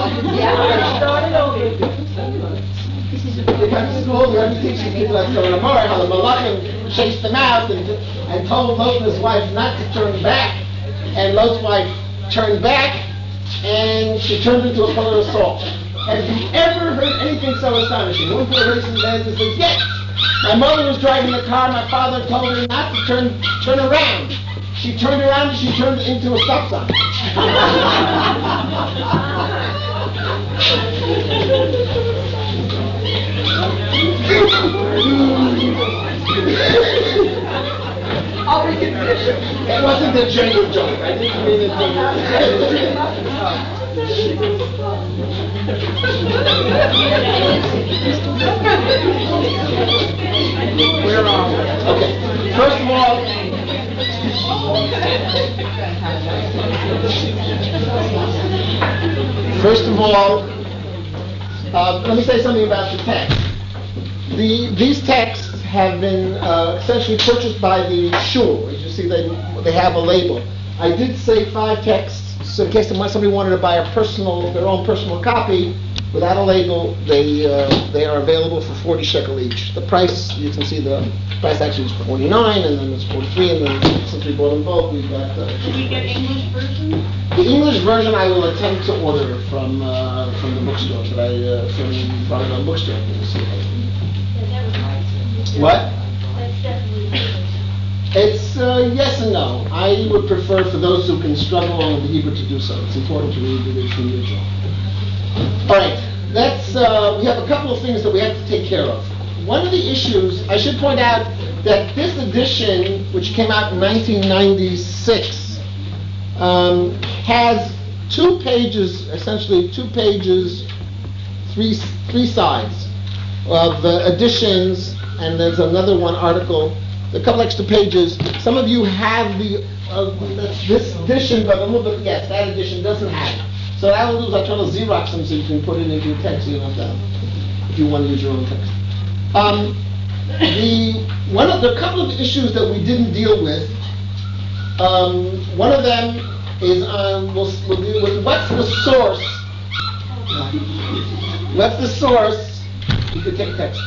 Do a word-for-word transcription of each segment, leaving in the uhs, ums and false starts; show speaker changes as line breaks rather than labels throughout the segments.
Yeah, started over.
They come to school, we have to teach these people like Gemara how the Malachim chased them out and, and told Lot and his wife not to turn back. And Lot's wife turned back, and she turned into a pillar of salt. Have you ever heard anything so astonishing? One poor racing man says, yes, my mother was driving the car, my father told her not to turn turn around. She turned around and she turned into a stop sign.
I'll reconsider.
It wasn't a genuine joke. I didn't mean it to. Where are we? Okay. First of all, first of all, uh, let me say something about the text. The, these texts have been uh, essentially purchased by the shul. As you see, they they have a label. I did say five texts, so in case somebody wanted to buy a personal, their own personal copy without a label, they uh, they are available for forty shekel each. The price, you can see the price actually is forty-nine, and then it's forty-three, and then since we bought them both, we've got. Uh,
Did you get English version?
The English version I will attempt to order from uh, from the bookstore, but I uh, from Barnum Bookstore. We'll see how What?
That's definitely
It's uh, yes and no. I would prefer for those who can struggle along with the Hebrew to do so. It's important to read the original. All right, that's uh, we have a couple of things that we have to take care of. One of the issues, I should point out that this edition, which came out in nineteen ninety-six, um, has two pages, essentially two pages, three three sides of uh, additions. And there's another one article, a couple extra pages. Some of you have the uh, this edition, but a little bit, yes, that edition doesn't have it. So what I will do is I try to Xerox them so you can put it into your text, so you don't have to, if you want to use your own text. Um, the one of the couple of issues that we didn't deal with. Um, one of them is um, we'll, we'll deal with what's the source. What's the source? You could take text.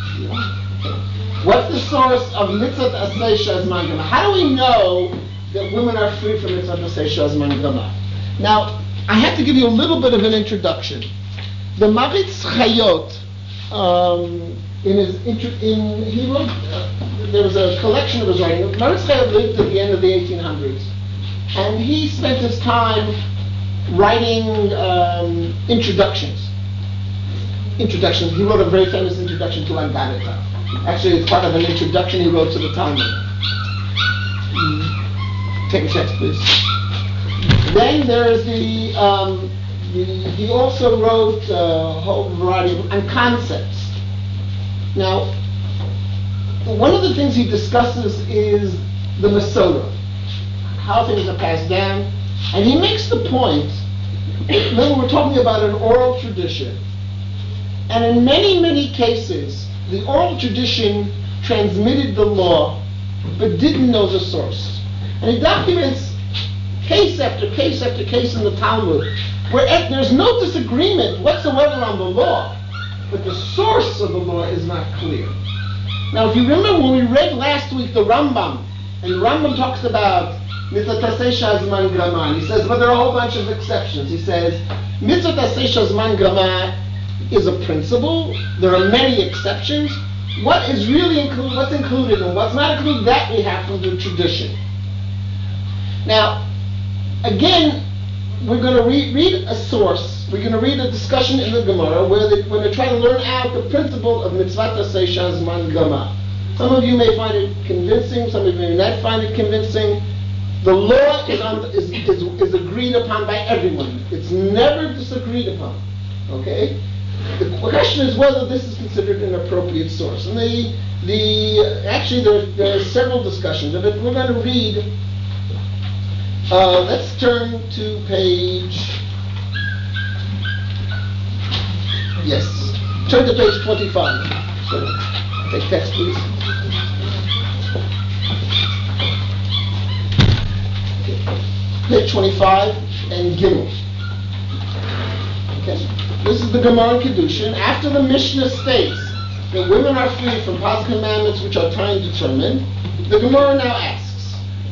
What's the source of mitzvah asay shazman gama? How do we know that women are free from mitzvah asay shazman gama? Now, I have to give you a little bit of an introduction. The Maritz Chayot, um, in his intro, in he wrote, uh, there was a collection of his writing. Maritz Chayot lived at the end of the eighteen hundreds, and he spent his time writing um, introductions. Introductions. He wrote a very famous introduction to Anganita. Actually, it's part of an introduction he wrote to the Talmud. Mm. Take a text, please. Then there's the, um, the he also wrote a whole variety of and concepts. Now, one of the things he discusses is the Masorah, how things are passed down, and he makes the point. Remember, we're talking about an oral tradition. And in many, many cases, the oral tradition transmitted the law, but didn't know the source. And he documents case after case after case in the Talmud, where there's no disagreement whatsoever on the law, but the source of the law is not clear. Now, if you remember when we read last week the Rambam, and the Rambam talks about mitzvah tasei shazman grama, he says, but there are a whole bunch of exceptions. He says, mitzvah tasei shazman grama is a principle. There are many exceptions. What is really included, what's included and what's not included, that we have from the tradition. Now, again, we're going to read, read a source. We're going to read a discussion in the Gemara where they, when they try to learn out the principle of mitzvah tasei shazman gama. Some of you may find it convincing. Some of you may not find it convincing. The law is, on, is, is, is agreed upon by everyone. It's never disagreed upon. Okay? The question is whether this is considered an appropriate source. And the, the actually there, there are several discussions of it. We're going to read. Uh, let's turn to page. Yes, turn to page twenty-five. So, take text, please. Okay. Page twenty-five and Gimel. is the Gemara in Kedushin. After the Mishnah states that women are free from positive commandments which are time determined, the Gemara now asks,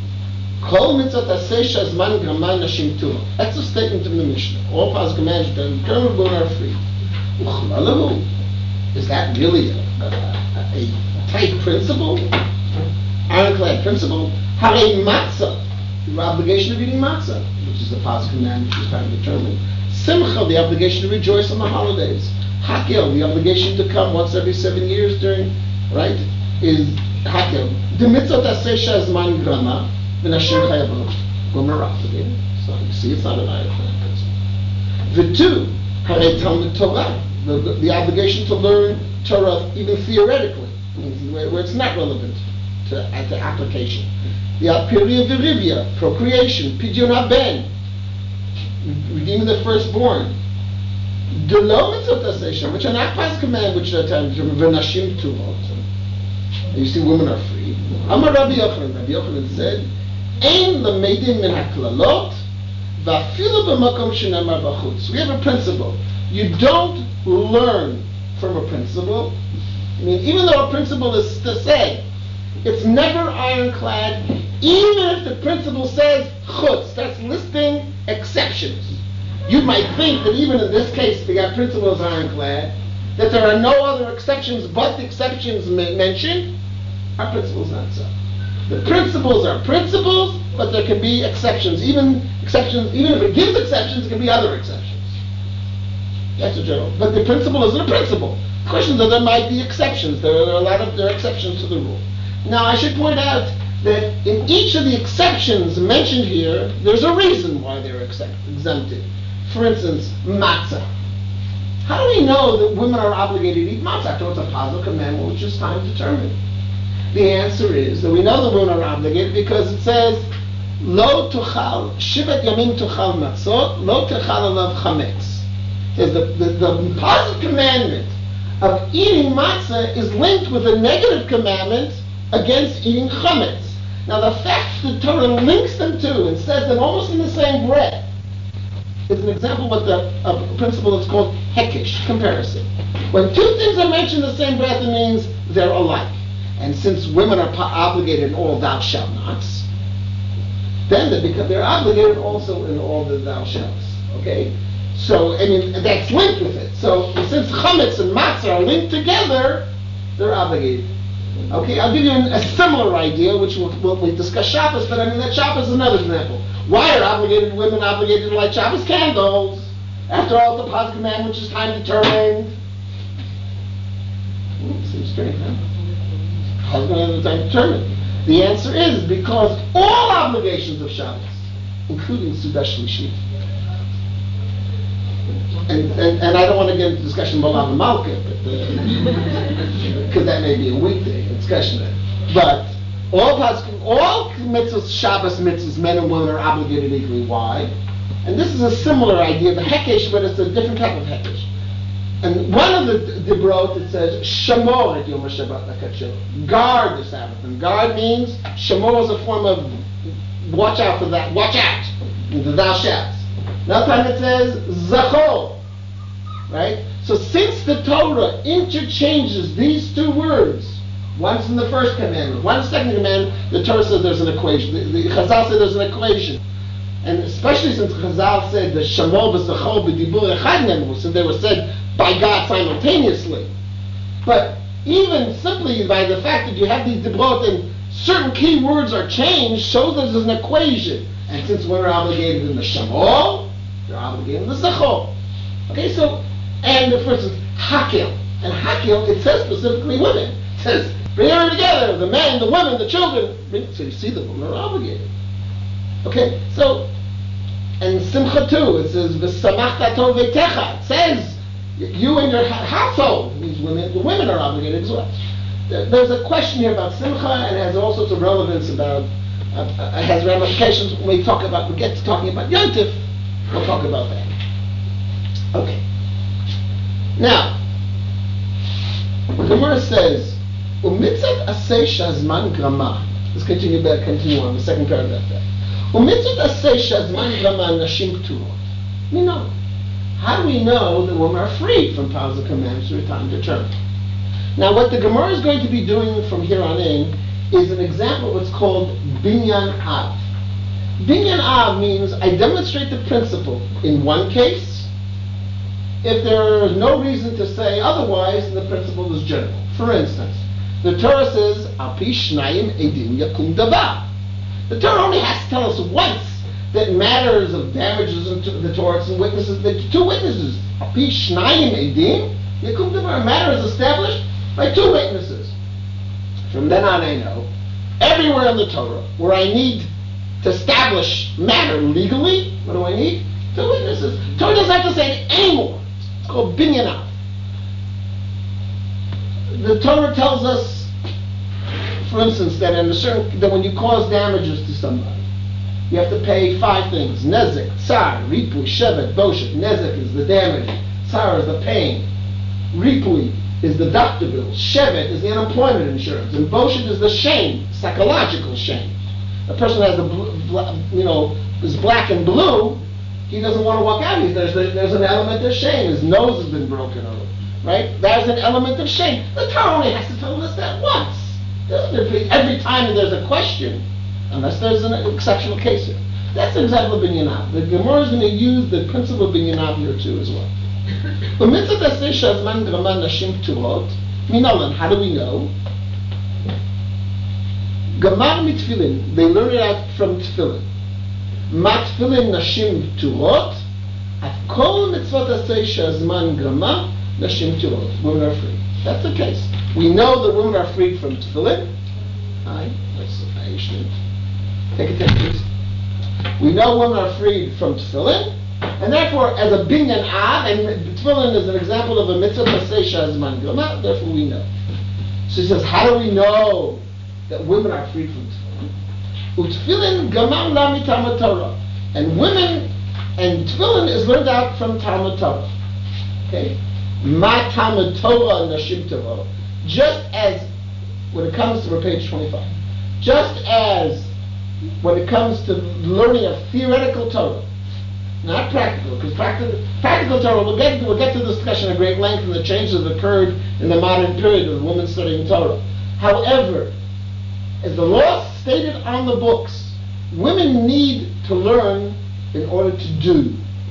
Kol mitzvot aseh shazman grama nashim tumah. That's a statement in the Mishnah. All positive commandments that are determined women are free. Uchlalahu. Is that really a, a, a tight principle? Ironclad principle? Harei matzah. The obligation of eating matzah, which is a positive commandment which is time determined. Simcha, the obligation to rejoice on the holidays. Hakel, the obligation to come once every seven years during, right, is Hakel. The mitzvot aseh shazman grama, the nashim chayavot. Women are obligated. So you see, it's not an ironclad principle. The two, harei Talmud Torah, the, the obligation to learn Torah even theoretically, where, where it's not relevant to, uh, to application. The Alpiria Virivia, procreation, Pidyon HaBen, redeeming the firstborn. The Lo Mitzvot Aseh, which are not past command, which are time determined, V'nashim Tuvot. You see, women are free. Amar Rabbi Yochanan, Rabbi Yochanan said, Ein Lameidim Min HaKlalot, V'afilu B'makom Shenamar B'chutz. We have a principle. You don't learn from a principle. I mean, even though a principle is to say, it's never ironclad, even if the principle says chutz, that's listing exceptions. You might think that even in this case, the principle is ironclad, that there are no other exceptions but the exceptions mentioned. Our principle is not so. The principles are principles, but there can be exceptions. Even exceptions, even if it gives exceptions, it can be other exceptions. That's a general. But the principle isn't a principle. The question is that there might be exceptions. There are, there are a lot of there are exceptions to the rule. Now, I should point out that in each of the exceptions mentioned here, there's a reason why they're exempt, exempted. For instance, matzah. How do we know that women are obligated to eat matzah? So it's a positive commandment which is time determined. The answer is that we know that women are obligated because it says, Lo tuchal, shivat yamim tuchal matzot, lo tuchal alav chametz. It says the, the, the positive commandment of eating matzah is linked with a negative commandment against eating chametz. Now the fact that the Torah links them to and says them almost in the same breath is an example of, the, of a principle that's called hekesh, comparison. When two things are mentioned in the same breath, it means they're alike. And since women are po- obligated in all thou shalt nots, then they become, they're obligated also in all the thou shalts. Okay? So, I mean, that's linked with it. So since chametz and matzah are linked together, they're obligated. Okay, I'll give you an, a similar idea, which we'll, we'll, we'll discuss Shabbos, but I mean, that Shabbos is another example. Why are obligated women obligated to light Shabbos candles? After all, the positive command, which is time determined. Hmm, seems strange, huh? How's going to have time determined? The answer is because all obligations of Shabbos, including Sudash Shlishi, And, and, and I don't want to get into discussion about Lava Malka, because uh, that may be a weekday discussion. But all all mitzvahs, Shabbos mitzvahs, men and women are obligated equally. Why? And this is a similar idea, the hekesh, but it's a different type of hekesh. And one of the dibrot, it says, Shamor et Yom HaShabbat l'kadsheh, guard the Sabbath. And guard means, Shamor is a form of watch out for that, watch out, the thou shalt. Another time it says, Zachor. Right? So since the Torah interchanges these two words, once in the first commandment, one in the second commandment, the Torah says there's an equation. The, the Chazal said there's an equation. And especially since Chazal said the Shamor v'Zachor b'dibur echad nemu, so they were said by God simultaneously. But even simply by the fact that you have these dibrot and certain key words are changed, shows that there's an equation. And since we're obligated in the Shamor, they're obligated in the Zachor. Okay, so, and for instance, Hakil. And Hakil, it says specifically women. It says, bring her together, the men, the women, the children. So you see the women are obligated. Okay, so, and Simcha too, it says, V'samachta tov veitecha. It says, you and your household, these women, the women are obligated as well. There's a question here about Simcha, and it has all sorts of relevance about, uh, uh, it has ramifications when we talk about, we get to talking about Yom Tov, we'll talk about that. Okay. Now, the Gemara says, "Umitzat asay shazman grama." Let's continue back, continue on the second paragraph there. "Umitzat asay shazman grama nashim k'turot." You know, how do we know that women are free from powers of commandments through time determined? Now, what the Gemara is going to be doing from here on in is an example of what's called binyan av. Binyan av means I demonstrate the principle in one case. If there is no reason to say otherwise, the principle is general. For instance, the Torah says, Al pi shnayim edim yakum davar. The Torah only has to tell us once that matters of damages and the Torah and witnesses, the two witnesses. Al pi shnayim edim yakum davar. A matter is established by two witnesses. From then on, I know everywhere in the Torah where I need to establish matter legally, what do I need? Two witnesses. Torah doesn't have to say it anymore. It's called binyan av. The Torah tells us, for instance, that in a certain that when you cause damages to somebody, you have to pay five things: nezek, tsar, ripui, shevet, boshet. Nezek is the damage, tsar is the pain, ripui is the doctor bill, shevet is the unemployment insurance, and boshet is the shame, psychological shame. A person has a bl- you know is black and blue, he doesn't want to walk out. He's, there's there's an element of shame. His nose has been broken over, right? There's an element of shame. The Torah only has to tell us that once. Every time there's a question, unless there's an exceptional case here. That's an example of binyan av. The Gemara is going to use the principle of binyan av here too as well. How do we know? Gamar mitfilin, they learn it out from tefillin. Matfilin nashim turot, at kol mitzvot asay shazman grama nashim turot. Women are free. That's the case. We know that women are freed from tefillin. Hi, let's take a take, please. We know women are freed from tefillin, and therefore, as a binyan av, and tefillin is an example of a mitzvah asay shazman grama. Therefore, we know. So he says, how do we know that women are freed from tefillin? Utfilin gamam la mitalmud Torah, and women and tefillin is learned out from Talmud Torah. Okay, ma Talmud Torah nashim Torah. Just as when it comes to page twenty-five, just as when it comes to learning of theoretical Torah, not practical, because practical practical Torah we'll get we'll get to this discussion at great length and the changes that occurred in the modern period of women studying Torah. However, as the law stated on the books, women need to learn in order to do.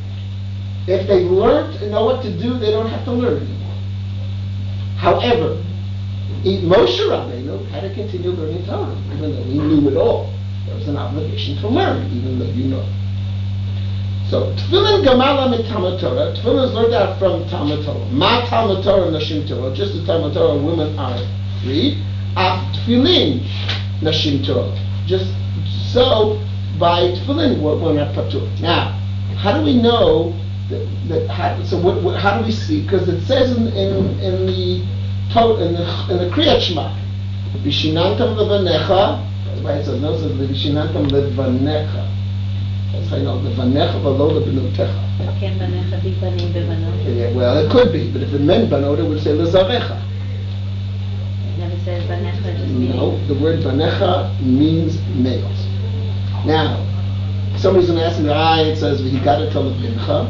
If they've learned and know what to do, they don't have to learn anymore. However, Moshe Rabbeinu had to continue learning Torah, even though he knew it all. There was an obligation to learn, even though you know. So, Tefillin Gamala mit Talmud Torah. Tefillin is learned out from Talmud Torah. Ma Talmud Torah Nashim Torah. Just as Talmud Torah, women are freed. Af Tefillin Nashim Torah. Just so by tefillin we're not patur. Now, how do we know that? that how, so what, what, how do we see? Because it says in in, in the in the in the Kriyat Shema, Vishinantam levanecha. That's why it says no. It says Vishinantam levanecha. That's how you know levanecha v'lo lebenotecha.
Can banecha be banim bevanot?
Yeah, well, it could be, but if it meant banot, it would say lezarecha.
Never says banecha, just meaning.
No, the word banecha means males. Now, somebody's going to ask me, ah, it says he got to tell the bincha,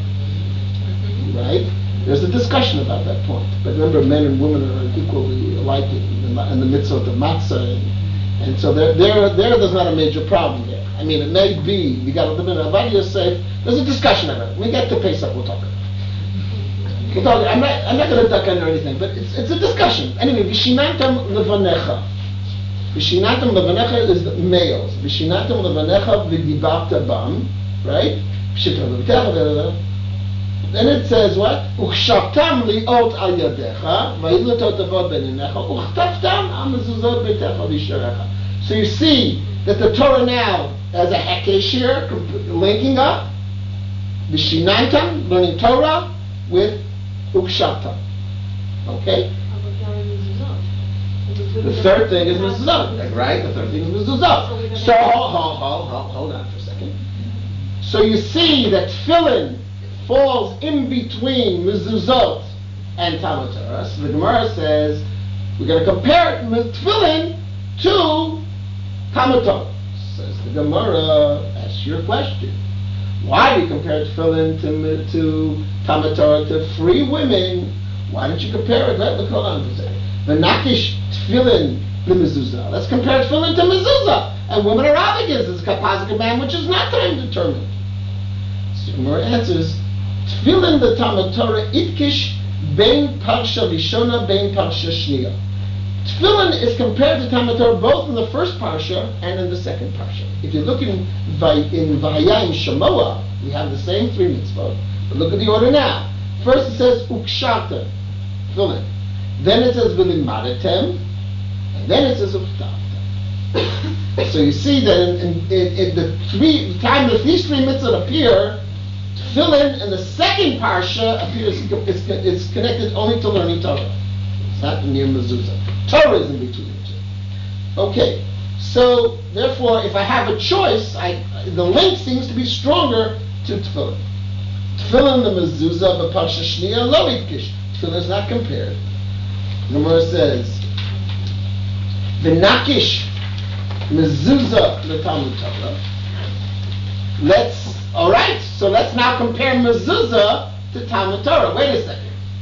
right? There's a discussion about that point. But remember, men and women are equally alike in the, in the mitzvah of matzah, and, and so there, there, there, there's not a major problem there. I mean, it may be you got to limit. Avadia say there's a discussion about it. When we get to Pesach, we'll talk about it. We'll talk, I'm not, I'm not going to duck under anything, but it's, it's a discussion. Anyway, vishinantam levanecha. Vishinantam levanecha is the males. Vishinantam levanecha v'dibarta bam, right? Then it says what? Uchshavtam liot al yadecha, va'idlatot avod beninecha, uchtaftam amezuzot betecha v'isharecha. So you see that the Torah now has a hekesh here, linking up Vishinantam, learning Torah, with Ukshavtam. Okay? The third thing is mezuzot, right? The third thing is mezuzot. So, hold, hold, hold, hold on for a second. So you see that tefillin falls in between mezuzot and Talmud Torah. So the Gemara says we're going to compare it with tefillin to Talmud Torah. Says the Gemara, ask your question. Why do you compare tefillin to to Talmud Torah to free women? Why don't you compare it? Let the Quran say, "V'nakish tefillin lemezuzah." Let's compare tefillin to mezuzah, and women are obligated. It's a kapazik man, which is not time determined. So the Gemara answers, "Tefillin the Talmud Torah itkish bein parsha rishona bein parsha shniya." Tefillin is compared to Talmud Torah both in the first parsha and in the second parsha. If you look in Vay- in Vayayim Shemoah, we have the same three mitzvot, but look at the order now. First it says ukshata, tefillin. Then it says v'limadetem, and then it says uktavta. So you see that in, in, in, in the three the time that these three mitzvot appear, tefillin in the second parsha appears it's, it's connected only to learning Torah. It's not near mezuzah. Torah is in between the two. Okay, so therefore, if I have a choice, I, the link seems to be stronger to tefillin. Tefillin the mezuzah b'parsha shniya lo itkish. Tefillin is not compared. The Gemara says, "V'nakish mezuzah l'Talmud Torah." Let's all right. So let's now compare mezuzah to Talmud Torah. Wait a second.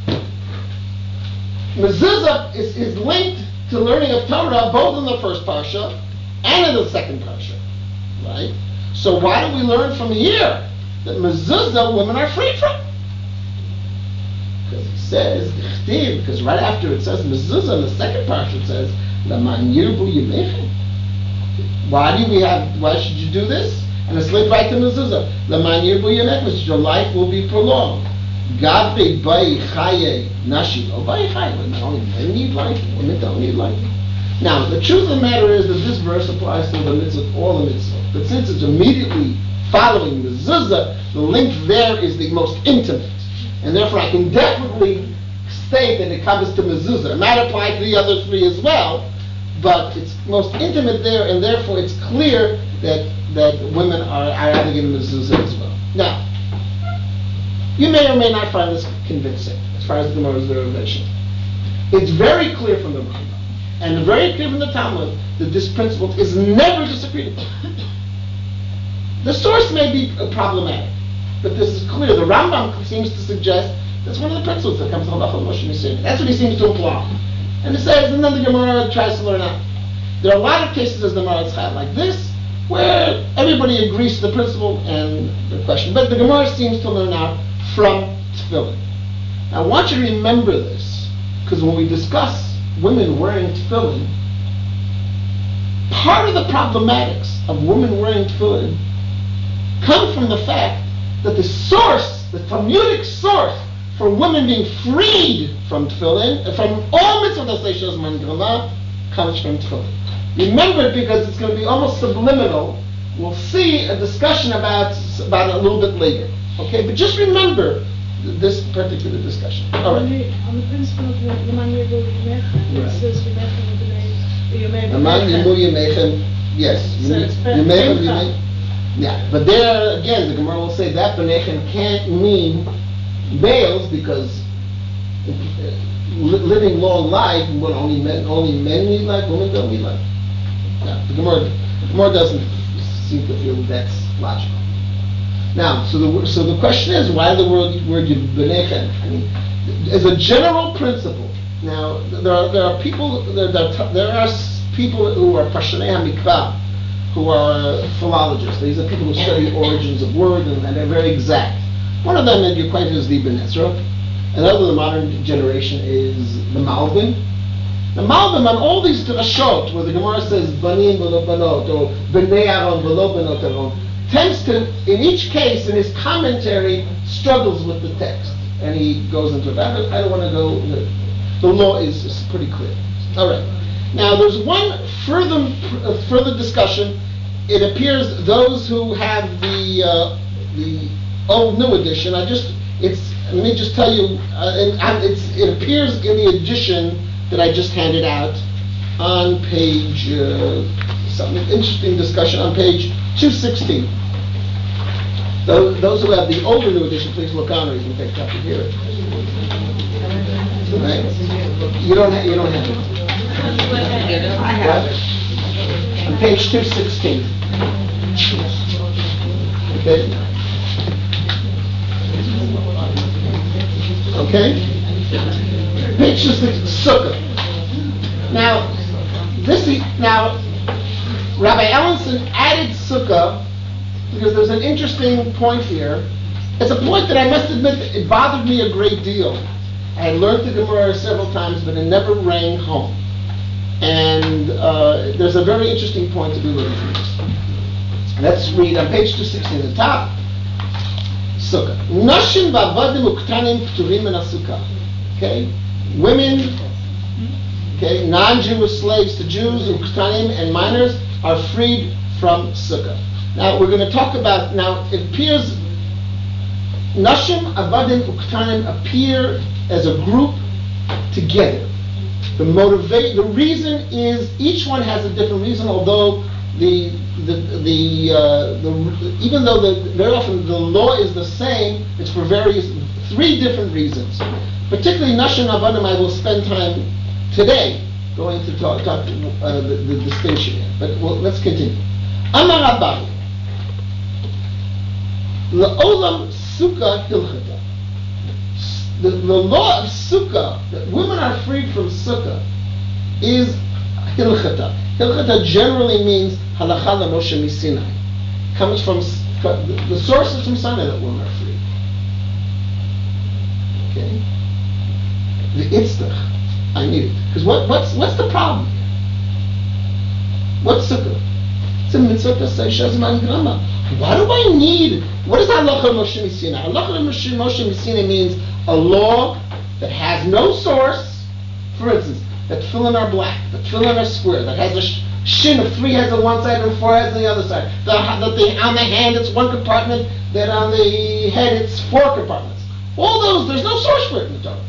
Mezuzah is, is linked to learning of Torah both in the first parsha and in the second parsha, right? So why do we learn from here that mezuzah women are free from? Because it says because right after it says mezuzah in the second parsha it says laman yirbu yimechem. Why do we have? Why should you do this? And it's linked right to mezuzah. Laman yirbu yimechem, your life will be prolonged. Gabe bay chaye nashi. Oh, bay chaye. Women only men need life. Women don't need life. Now, the truth of the matter is that this verse applies to the mitzvah, all the mitzvah. But since it's immediately following the zuzah, the link there is the most intimate, and therefore I can definitely state that it comes to mezuzah. It might apply to the other three as well, but it's most intimate there, and therefore it's clear that that women are are obligated mezuzah as well. Now. You may or may not find this convincing as far as the Gemara's derivation. It's very clear from the Rambam and very clear from the Talmud that this principle is never disagreed upon. The source may be problematic, but this is clear. The Rambam seems to suggest that's one of the principles that comes to Halacha Moshe Nissim. That's what he seems to imply. And it says, and then the Gemara tries to learn out. There are a lot of cases as the Gemara had like this, where everybody agrees to the principle and the question. But the Gemara seems to learn out from tefillin. Now I want you to remember this, because when we discuss women wearing tefillin, part of the problematics of women wearing tefillin come from the fact that the source, the Talmudic source for women being freed from tefillin, from all mitzvot asay mangrama, comes from tefillin. Remember it because it's going to be almost subliminal. We'll see a discussion about about it a little bit later. Okay, but just remember th- this particular discussion. All right.
On the, on the principle of the man you will it says
Aman yimu yemechem, yes.
So it's
Yemechem,
B'nechem.
yemechem. Yeah, but there again, the Gemara will say that B'nechem can't mean males because uh, li- living long life, what only men only men need life, women don't need life. Yeah, the Gemara, the Gemara doesn't seem to feel that's logical. Now, so the so the question is, why the word word B'nechem? I mean, as a general principle. Now, there are there are people there there, there are people who are Pashanei HaMikvah, who are philologists. These are people who study origins of words and, and they're very exact. One of them that you're acquainted is the Ibn Ezra. Another, the modern generation, is the Malbim. The Malbim on all these drashot, where the Gemara says Banim v'lo banot or Bnei Aaron v'lo banot Aaron, tends to, in each case, in his commentary, struggles with the text, and he goes into it. I don't, I don't want to go. The, the law is, is pretty clear. All right. Now, there's one further uh, further discussion. It appears those who have the uh, the old new edition. I just it's let me just tell you, uh, and, and it's it appears in the edition that I just handed out on page uh, some interesting discussion on page two sixteen. Those, those who have the older new edition, please look on, or you can take a copy here. Right? You don't have you don't have it. I have it. On page two sixteen. Okay? Okay? Page six, Sukkah. Now, this is, now, Rabbi Ellenson added Sukkah because there's an interesting point here. It's a point that I must admit it bothered me a great deal. I had learned the Gemara several times, but it never rang home. And uh, there's a very interesting point to be looking at. Let's read on page two sixteen, the top. Sukkah. Nashim v'avadim uktanim p'turim min ha-sukkah. Okay? Women, okay, non-Jewish slaves to Jews, uktanim and minors, are freed from Sukkah. Now, we're going to talk about, now, it appears, Nashim, Avadim, Uktanim appear as a group together. The motivate, the reason is, each one has a different reason, although the, the, the, uh, the even though the, very often the law is the same, it's for various, three different reasons. Particularly Nashim, Avadim, I will spend time today going to talk, talk uh, the, the distinction here. But well, let's continue. Amar Abai. La'olam Sukkah Hilchata. The, the law of Sukkah, that women are freed from Sukkah, is Hilchata. Hilchata generally means Halacha Moshe Misinai. Comes from, the source is from Sinai that women are freed. Okay? The Itztach. I need it. Because what, what's, what's the problem? What's Sukkah? It's a mitzvah to say Shazman Grama. Why do I need, what is Halacha Moshe Misina? Halacha Moshe Misina means a law that has no source. For instance, that tefillin are black, the tefillin are square, that has a sh- shin of three heads on one side and four heads on the other side. The, that the, on the hand it's one compartment, that on the head it's four compartments. All those, there's no source for it in the Torah.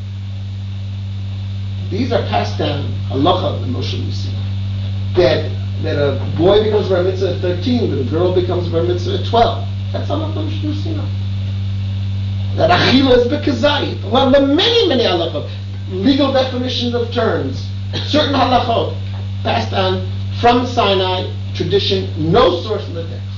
These are passed down, halacha of Moshe Misina. That that a boy becomes bar mitzvah at thirteen, that a girl becomes bar mitzvah at twelve. That's halacha of Moshe Misina. That achila is bekazayit. Well, there are many, many halachot, legal definitions of terms, certain halachot passed down from Sinai tradition, no source in the text.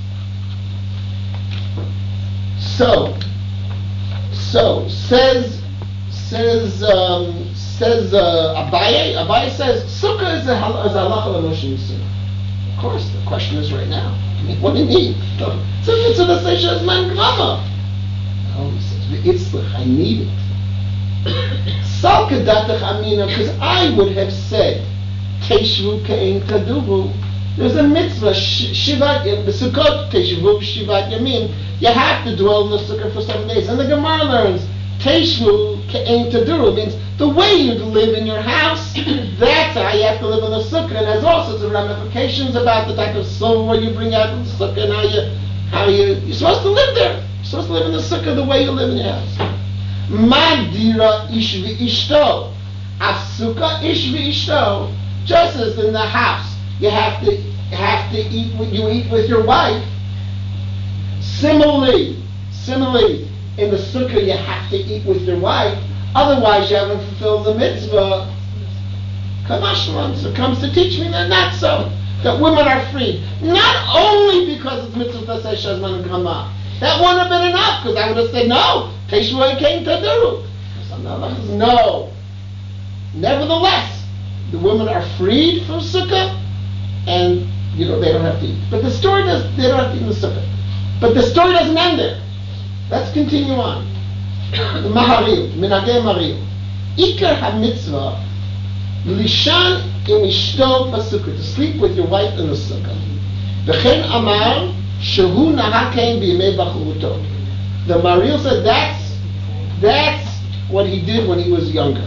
So, so says says. Um, Says uh, Abaye, Abaye says, Sukkah is a, hal- is a halacha of Moshe Misina. Of course, the question is right now. I mean, what do you mean? It's a mitzvah to say Shazman Grama. No, he says, V'itzlach, I need it. Sal kedatach amina, because I would have said, Teshvu ke'en taduvu. There's a mitzvah, Shivat, the Sukkot, Teshvu, Shivat Yamin. You have to dwell in the Sukkah for seven days. And the Gemara learns, Teshvu ke'en taduru means the way you live in your house, that's how you have to live in the sukkah. And there's all sorts of ramifications about the type of silver you bring out in the sukkah and how you, how you, you're supposed to live there. You're supposed to live in the sukkah the way you live in your house. Madira ish v'ishto. Asukkah ish v'ishto. Just as in the house, you have to have to eat what you eat with your wife. Similarly, similarly, in the sukkah you have to eat with your wife. Otherwise, you haven't fulfilled the mitzvah. Kamashmalan, so comes to teach me that not so. That women are free. Not only because it's mitzvah to say Shazman Grama. That wouldn't have been enough, because I would have said, no, Teshuvah came to Taduru. No. Nevertheless, the women are freed from sukkah, and you know they don't have to eat. But the story does, they don't have to eat in the sukkah. But the story doesn't end there. Let's continue on. The Maharil, Minagei Maril. Ikar ha-mitzvah, lishan im ishto b'sukkah, to sleep with your wife in the sukkah. V'chen amar, shehu nahakein b'yimei bachuruto. The Maril said that's, that's what he did when he was younger.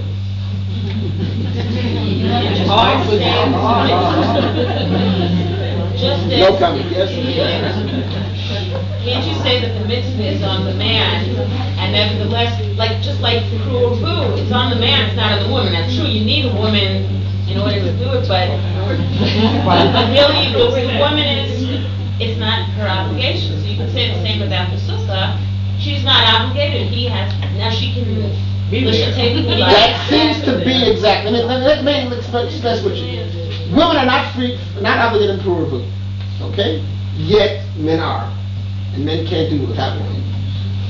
No comment, yes?
Can't you say that the mitzvah is on the man, and nevertheless, like just like cruel boo, it's on the man, it's not on the woman. That's true. You need a woman in order to do it, but but really, the, the woman is it's not her obligation. So you can say the same about the sukkah. She's not obligated. He has now. She can.
That seems to be exactly. I mean, let me express what you. Women are not free, not obligated in puravu. Okay, yet men are. And men can't do it without women.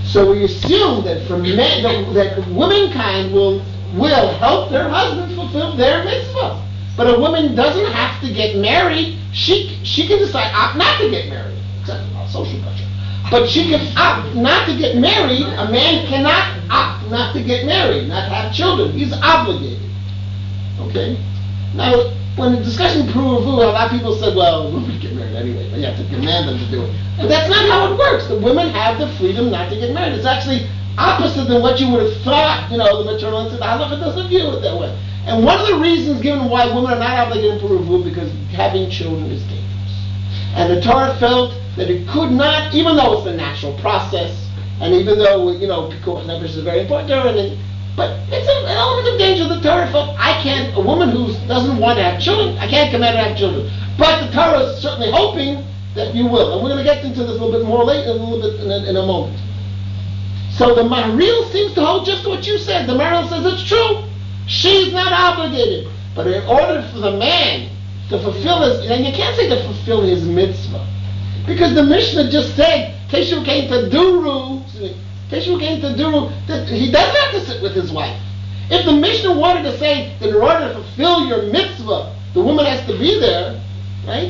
So we assume that for men, that, that womankind will will help their husband fulfill their mitzvah. But a woman doesn't have to get married. She she can decide opt not to get married, except in our social culture. But she can opt not to get married. A man cannot opt not to get married, not have children. He's obligated. Okay? Now, when the discussion proved, a lot of people said, well, women get married anyway, but you have to command them to do it. But that's not how it works. The women have the freedom not to get married. It's actually opposite than what you would have thought, you know, the maternal instinct. The halacha doesn't view it that way. And one of the reasons given why women are not obligated to Peruvu, because having children is dangerous. And the Torah felt that it could not, even though it's a natural process, and even though, you know, pikuach nefesh is very important, and, but it's an element of danger. The Torah felt, I can't, a woman who doesn't want to have children, I can't command her to have children. But the Torah is certainly hoping that you will. And we're going to get into this a little bit more later, a little bit in a, in a moment. So the Maharil seems to hold just what you said. The Maharil says it's true. She's not obligated. But in order for the man to fulfill his, and you can't say to fulfill his mitzvah, because the Mishnah just said, Teshu came to Duru, Teshu came to Duru, that he doesn't have to sit with his wife. If the Mishnah wanted to say that in order to fulfill your mitzvah, the woman has to be there, right?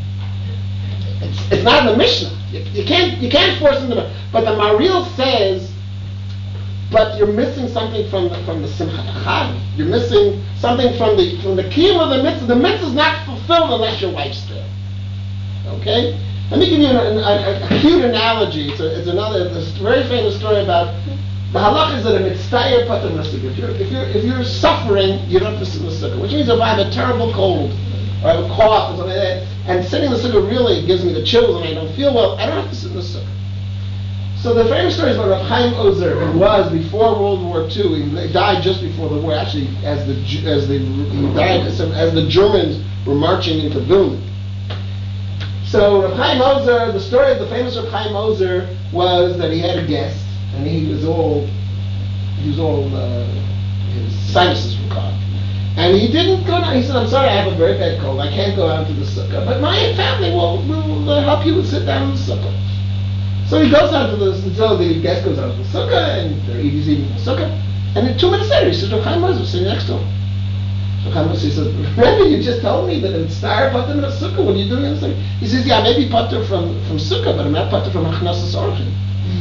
It's, it's not in the Mishnah. You, you can't you can't force him to. But the Maharil says, but you're missing something from the from the Simchat Chag. You're missing something from the from the kiyum of the mitzvah. The mitzvah is not fulfilled unless your wife's there. Okay. Let me give you an, an, a, a cute analogy. It's, a, it's another it's a very famous story about the halach is that a mitzvah patur masuk. If you're if you're if you're suffering, you don't have to sit in the sukkah. Which means if I have a terrible cold or I have a cough or something like that, and sitting in the sukkah really gives me the chills and I don't feel well, I don't have to sit in the sukkah. So the famous story is about Rav Chaim Ozer. It was before World War Two. He died just before the war. Actually, as the as the he died as, as the Germans were marching into Vilna. So Rav Chaim Ozer, the story of the famous Rav Chaim Ozer was that he had a guest, and he was all he was all uh, his sinuses were caught. And he didn't go down. He said, I'm sorry, I have a very bad cold. I can't go out to the sukkah. But my family will, will uh, help you sit down in the sukkah. So he goes out to the, so the guest goes out to the sukkah, and he's eating the sukkah. And then two minutes later, he says, Rav Chaim Ozer sitting next to him. Rav Chaim Ozer says, remember, you just told me that it's star patur in a sukkah. What are you doing in the sukkah? He says, yeah, maybe patur from, from sukkah, but I'm not patur from achnasas orchim.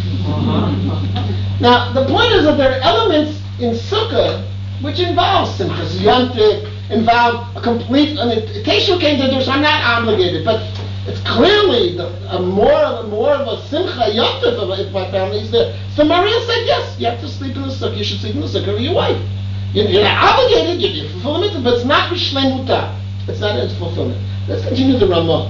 Uh-huh. Now, the point is that there are elements in sukkah which involves simchas yontif, involve a complete, and it Teshu came to do, so I'm not obligated, but it's clearly the, a more of a, more of a simcha yontif if my family is there. So Maria said, yes, you have to sleep in the sukkah, you should sleep in the sukkah with your wife. You're, you're not obligated, you you fulfill the mitzvah, but it's not b'shleimuta. It's not its fulfillment. Let's continue the Ramah.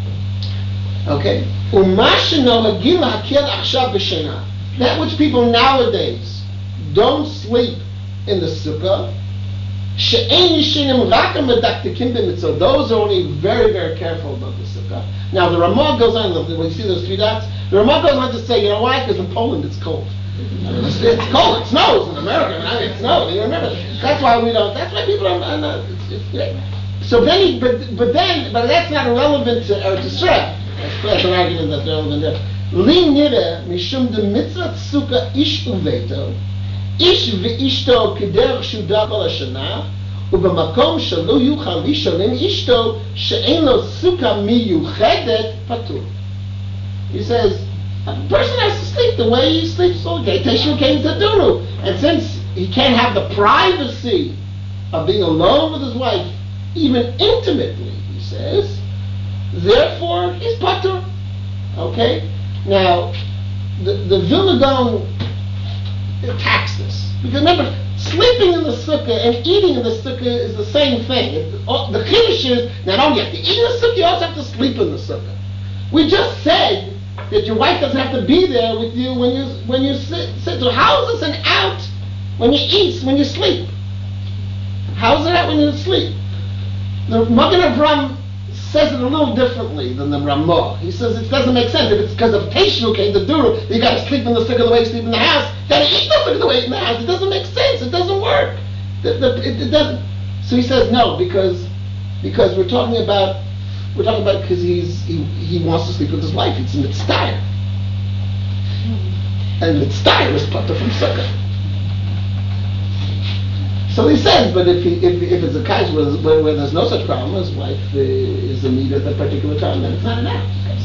Okay. Umashino hagila hakil achshav b'shena. That which people nowadays don't sleep in the sukkah, she'en yishinim rakam medaktikim b'mitzvah. Those are only very, very careful about the sukkah. Now the Ramah goes on, when you see those three dots, the Ramah goes on to say, you know why? Because in Poland it's cold. It's, it's cold. It snows in America. I mean, it snows. You remember? That's why we don't. That's why people are. are not, it's, it's, yeah. So then, he, but but then, but that's not relevant to Eretz Yisrael. That's, that's an argument that's relevant there. Li nira mishum de mitzvah sukkah ish uveto. איש ואשתו כדרך שודה כל השנה, ובמקום שלא יוכל לשלם אשתו שאין לו סוכה מיוחדת פטור. He says, a person has to sleep the way he sleeps all day. Teshu came to Duru. And since he can't have the privacy of being alone with his wife, even intimately, he says, therefore he's patur. Okay? Now, the, the Vilna Gaon attacks this. Because remember, sleeping in the sukkah and eating in the sukkah is the same thing. It, the chiddush is, not only you have to eat in the sukkah, you also have to sleep in the sukkah. We just said that your wife doesn't have to be there with you when you when you sit. sit. So how is this an out when you eat, when you sleep? How is it out when you sleep? The Magen Avraham says it a little differently than the Ramah. He says it doesn't make sense. If it's because of Teshu came to Duru, you got to sleep in the sukkah the way you sleep in the house. You got to eat the sukkah the way you eat in the house. It doesn't make sense. It doesn't work. The, the, it, it doesn't. So he says no because because we're talking about we're talking about because he's he, he wants to sleep with his wife. It's mitzvah. and it's dire is putter from sukkah. So he says, but if he, if, if it's a case where, where, where there's no such problem, his wife uh, is in need at that particular time, then it's not an act.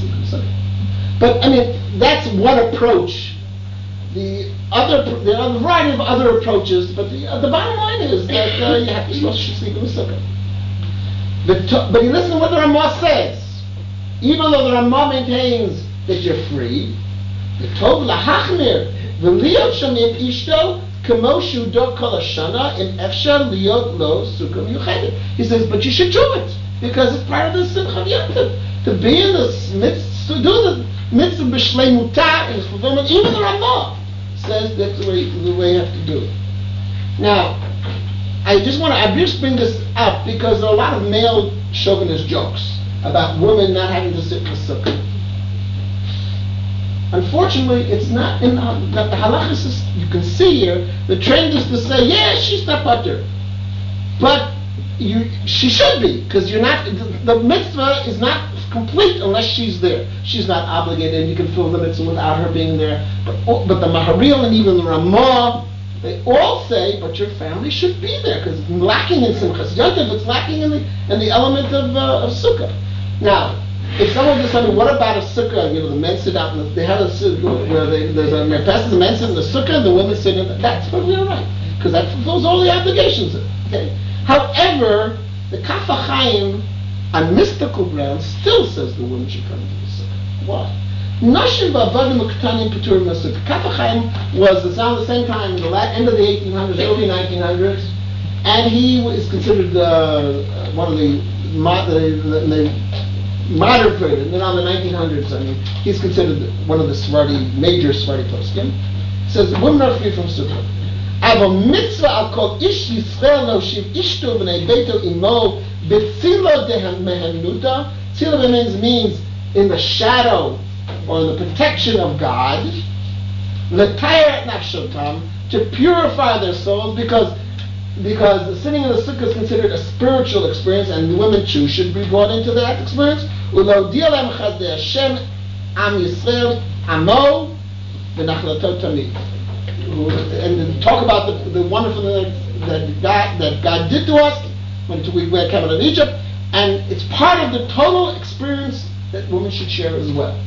But I mean, that's one approach. The other, there are a variety of other approaches, but the, uh, the bottom line is that uh, you have to supposed to sleep in the sukkah. But, to, but you listen to what the Ramah says. Even though the Ramah maintains that you're free, the Tov lahachmir v'liot shamim ishto kamo shudo kol hashana im efshar liot lo sukkah miyuchedet. He says, but you should do it because it's part of the simcha v'yontiv to be in the mitzvah, to do the mitzvah b'shleimuta in fulfillment. Even the Ramah says that's the way, the way you have to do it. Now, I just want to, I just bring this up because there are a lot of male chauvinist jokes about women not having to sit in the sukkah. Unfortunately, it's not in the, the, the halachas is, you can see here, the trend is to say, yeah, she's not butter. But you, she should be, because you're not, the, the mitzvah is not complete unless she's there. She's not obligated, and you can fill the mitzvah without her being there. But, but the Maharil and even the Ramah, they all say, but your family should be there, because it's lacking in Simchas Yontiv, it's lacking in the, in the element of, uh, of Sukkah. Now, if someone just told me, what about a Sukkah? You know, the men sit out, and the, they have a Sukkah where they, there's a merpes, the men sit in the Sukkah, and the women sit in the, that's totally all right, because that fulfills all the obligations. Okay. However, the Kaf HaChaim, on mystical grounds, still says the woman should come into the Sukkah. Why? Nashim ba'avadim u'ketanim peturim sukkah. Kaf HaChaim was around the same time, the end of the eighteen hundreds, early nineteen hundreds, and he is considered uh, one of the, the, the, the modern period, and then on the nineteen hundreds, I mean, he's considered one of the Sephardi, major Sephardi poskim. He says, women are free from sukkah. Ava mitzvah al kol ish Yisrael no shiv ishto v'nei beito imo b'tzilo dehem mehenuta. Tzilo means, means in the shadow or in the protection of God. L'tayr et nafshotam, to purify their souls, because because sitting in the sukkah is considered a spiritual experience, and the women too should be brought into that experience. U'laudia lehem chazdei Hashem am Yisrael amo v'nachlato tamid. And talk about the, the wonderful thing that God, that God did to us when we came out of Egypt, and it's part of the total experience that women should share as well.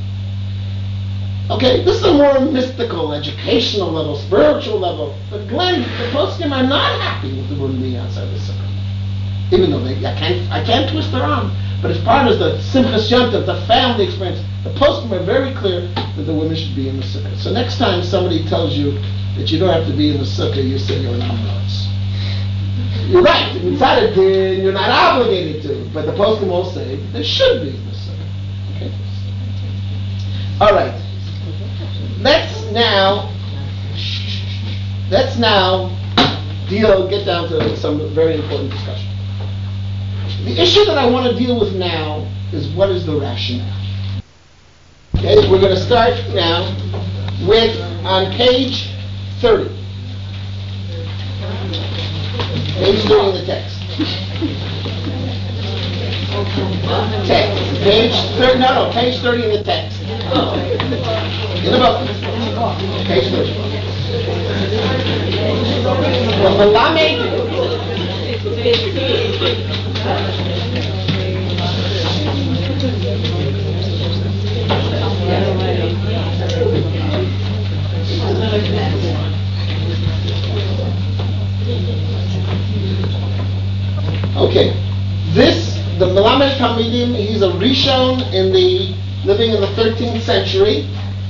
Okay, this is a more mystical, educational level, spiritual level. But Glenn, the poskim are not happy with the women being outside the sukkah, even though they, I can't, I can't twist their arm. But as part of the Simchas Yontiv, the family experience, the poskim are very clear that the women should be in the sukkah. So next time somebody tells you that you don't have to be in the sukkah, you say you're an amorous. You're right. Inside it, you're not obligated to, but the poskim will say they should be in the sukkah. Okay. All right. Let's now, let's now deal, get down to some very important discussion. The issue that I want to deal with now is what is the rationale. Okay, we're going to start now with, on page thirty. Page thirty in the text. Text. Page thirty, no, no, page thirty in the text. In the book. Page thirty. The Melamed. Okay. This, the Melamed Talmidim, he's a Rishon in the, living in the thirteenth century.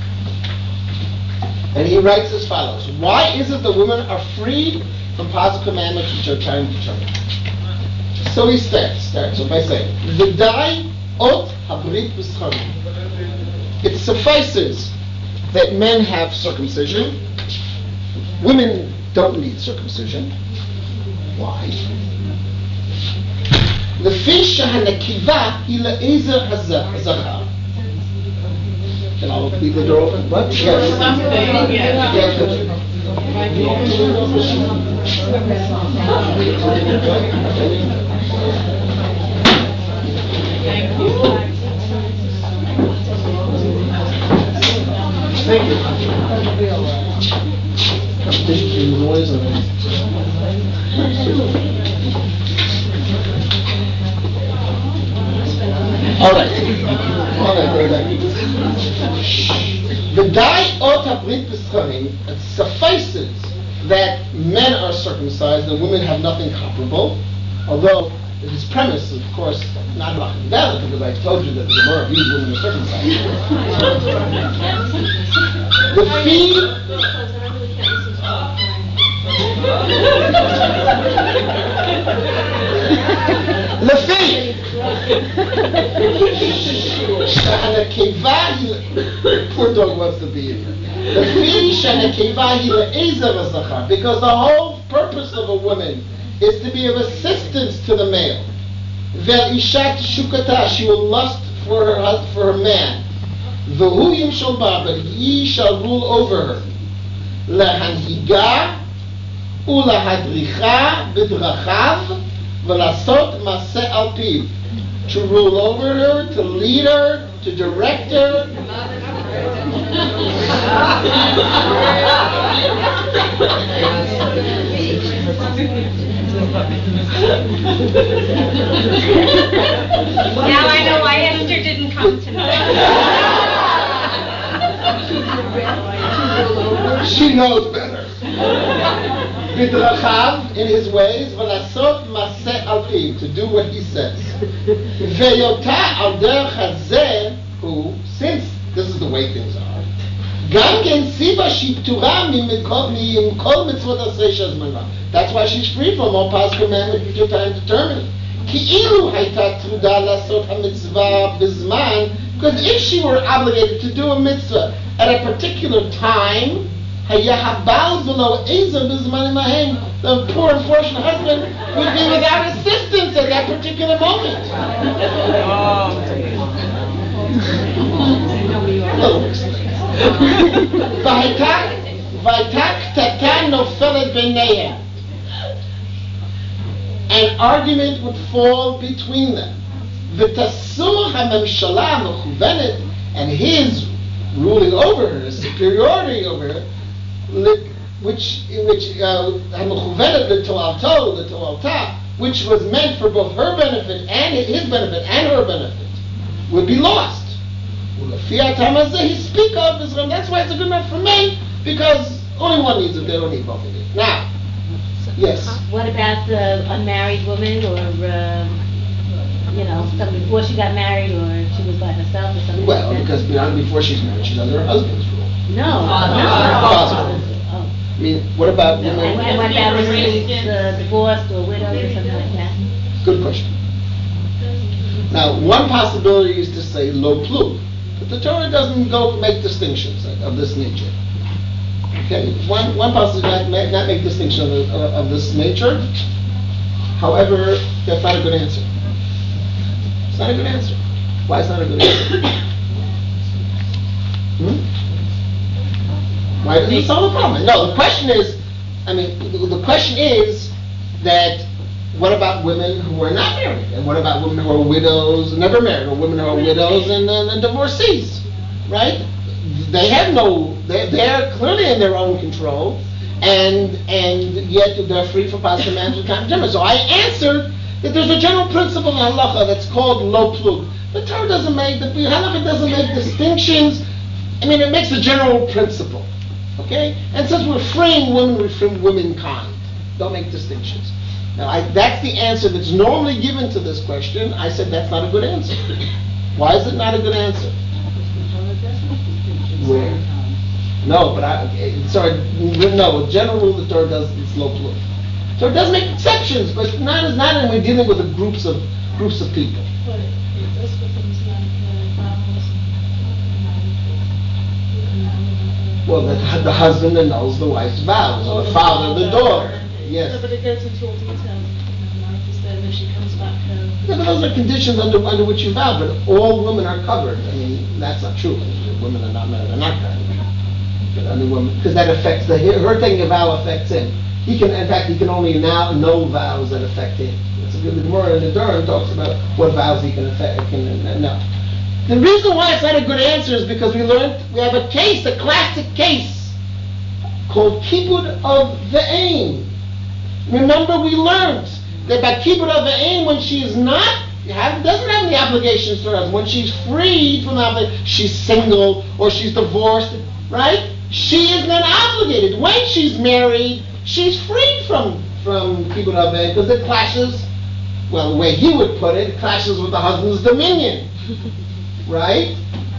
And he writes as follows. Why is it that women are freed from positive commandments which are time determined? So he starts, starts by saying, V'dai ot habrit b'scharim. It suffices that men have circumcision. Women don't need circumcision. Why? Lefi shehanakiva hi le'ezer hazachar. Can I leave the door open? What? Yes. Yes. Thank you. Thank you. making noise. And all right. All right. All right. The die ota brit b'scharim, it suffices that men are circumcised and women have nothing comparable, although this premise is, of course, not valid because I told you that the Gemara views women are circumcised. The fee. The fee. Poor dog wants to be in here. The fee because the whole purpose of a woman is to be of assistance to the male. Vel ishat shukata, she will lust for her husband, for her man. V'hu yimshol ba, but he shall rule over her. Lehanhiga ulahadricha b'drachav v'lasot maseh al piv. To rule over her, to lead her, to direct her.
Now I know why Esther didn't come tonight.
She knows better. Bidrachav, in his ways, v'lasot maseh al piv, to do what he says. Ve'yota al derech hazeh, who, since this is the way things are, gam ken siba she p'tura mimkol mitzvot asay shazmana. That's why she's free from all past commandments which are time determined. Ki'ilu hayta truda lasot ha-mitzvah bizman, because if she were obligated to do a mitzvah at a particular time, hayah below ezer bizman imahem, the poor unfortunate husband would be without assistance at that particular moment. V'haytak tatan nofelet b'neihem. An argument would fall between them. V'tasur ha-memshala mechuvenet, and his ruling over her, his superiority over her, which which ha-mechuvenet l'to'alto, l'to'alta, which was meant for both her benefit and his benefit and her benefit, would be lost. He speak of this, that's why it's a good enough for men, because only one needs it, they don't need both of it. Now, yes.
What about the unmarried woman, or uh, you know, something before she got married, or she was by herself, or something?
Well,
like
because beyond before she's married, she's under her husband's rule.
No,
Uh,
no.
Possible.
Oh.
I mean, what about
And,
women?
and what about women who's uh, divorced or widowed or something like that?
Good question. Now, one possibility is to say lo plug, but the Torah doesn't go make distinctions of this nature. Okay, one one possibility not, not make distinction of, of, of this nature. However, that's not a good answer. It's not a good answer. Why is not a good answer? Hmm? Why doesn't it solve the problem? No, the question is, I mean, the, the question is that what about women who are not married? And what about women who are widows, never married, or women who are widows and, and, and divorcees, right? They have no, they're, they're clearly in their own control, and and yet they're free from past management time. So I answered that there's a general principle in halacha that's called lo plug. The Torah doesn't make, the halacha doesn't make distinctions. I mean, it makes a general principle, okay? And since we're freeing women, we're freeing womankind. Don't make distinctions. Now, I, that's the answer that's normally given to this question. I said that's not a good answer. Why is it not a good answer? Where? No, but I, sorry, no, a general rule the Torah does, it's low plug. So it does make exceptions, but not as not when we're dealing with a groups of groups of people.
But it does for things like uh,
Well, the, the husband annuls the wife's vows, or the father the daughter. Yes.
No, but it goes into all detail. Like is there if she comes back. Uh,
Yeah, but those are conditions under under which you vow, but all women are covered. I mean, that's not true. Women are not married, are not covered. But under women, because that affects the her taking a vow affects him. He can, in fact, he can only now know vows that affect him. It's a good. The Gemara in the Durham talks about what vows he can affect. Can no. The reason why it's not a good answer is because we learned we have a case, a classic case called Kibbud of Ve'ain. Remember, we learned that by Kibbud of Ve'ain, when she is not, have, doesn't have any obligations to us, when she's freed from the obligation, she's single or she's divorced, right? She is not obligated. When she's married, she's freed from, from Kibbud of Ve'ain, because it clashes, well, the way he would put it, it clashes with the husband's dominion, right?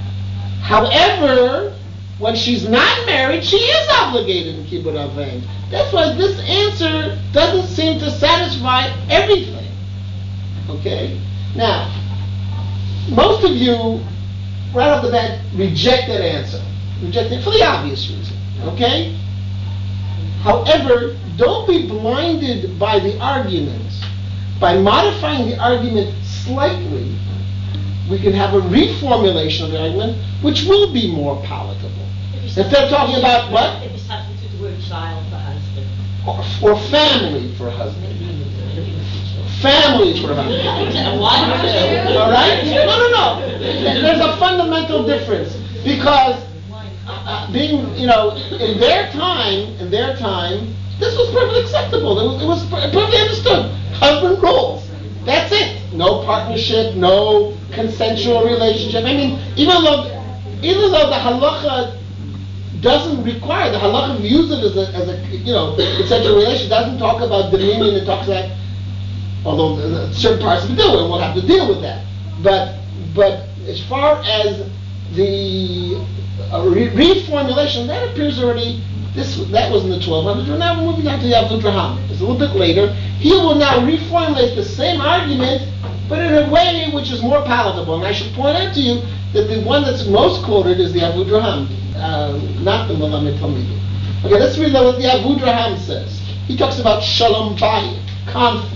However, when she's not married, she is obligated in Kibbud of Ve'ain. That's why this answer doesn't seem to satisfy everything. Okay? Now, most of you, right off the bat, reject that answer. Reject it for the obvious reason. Okay? However, don't be blinded by the arguments. By modifying the argument slightly, we can have a reformulation of the argument, which will be more palatable. Instead of talking about what?
If you substitute the word child for husband.
Or, or family for husband. Family for husband. All right? No, no, no. There's a fundamental difference. Because uh, being, you know, in their time, in their time, this was perfectly acceptable. It was, it was perfectly understood. Husband rules. That's it. No partnership, no consensual relationship. I mean, even though, even though the halacha doesn't require, the halacha views it as a, as a, you know, consensual relation, doesn't talk about dominion, it talks about, although the, certain parts of it do, and we'll have to deal with that. But, but as far as the uh, re- reformulation, that appears already, this that was in the twelve hundreds. We're now moving on to the Yavud Raham. It's a little bit later. He will now reformulate the same argument, but in a way which is more palatable. And I should point out to you that the one that's most quoted is the Yavud Raham, uh, not the Melamed Talmidim. Okay, let's read what the Yavud Raham says. He talks about Shalom Bayit, conflict.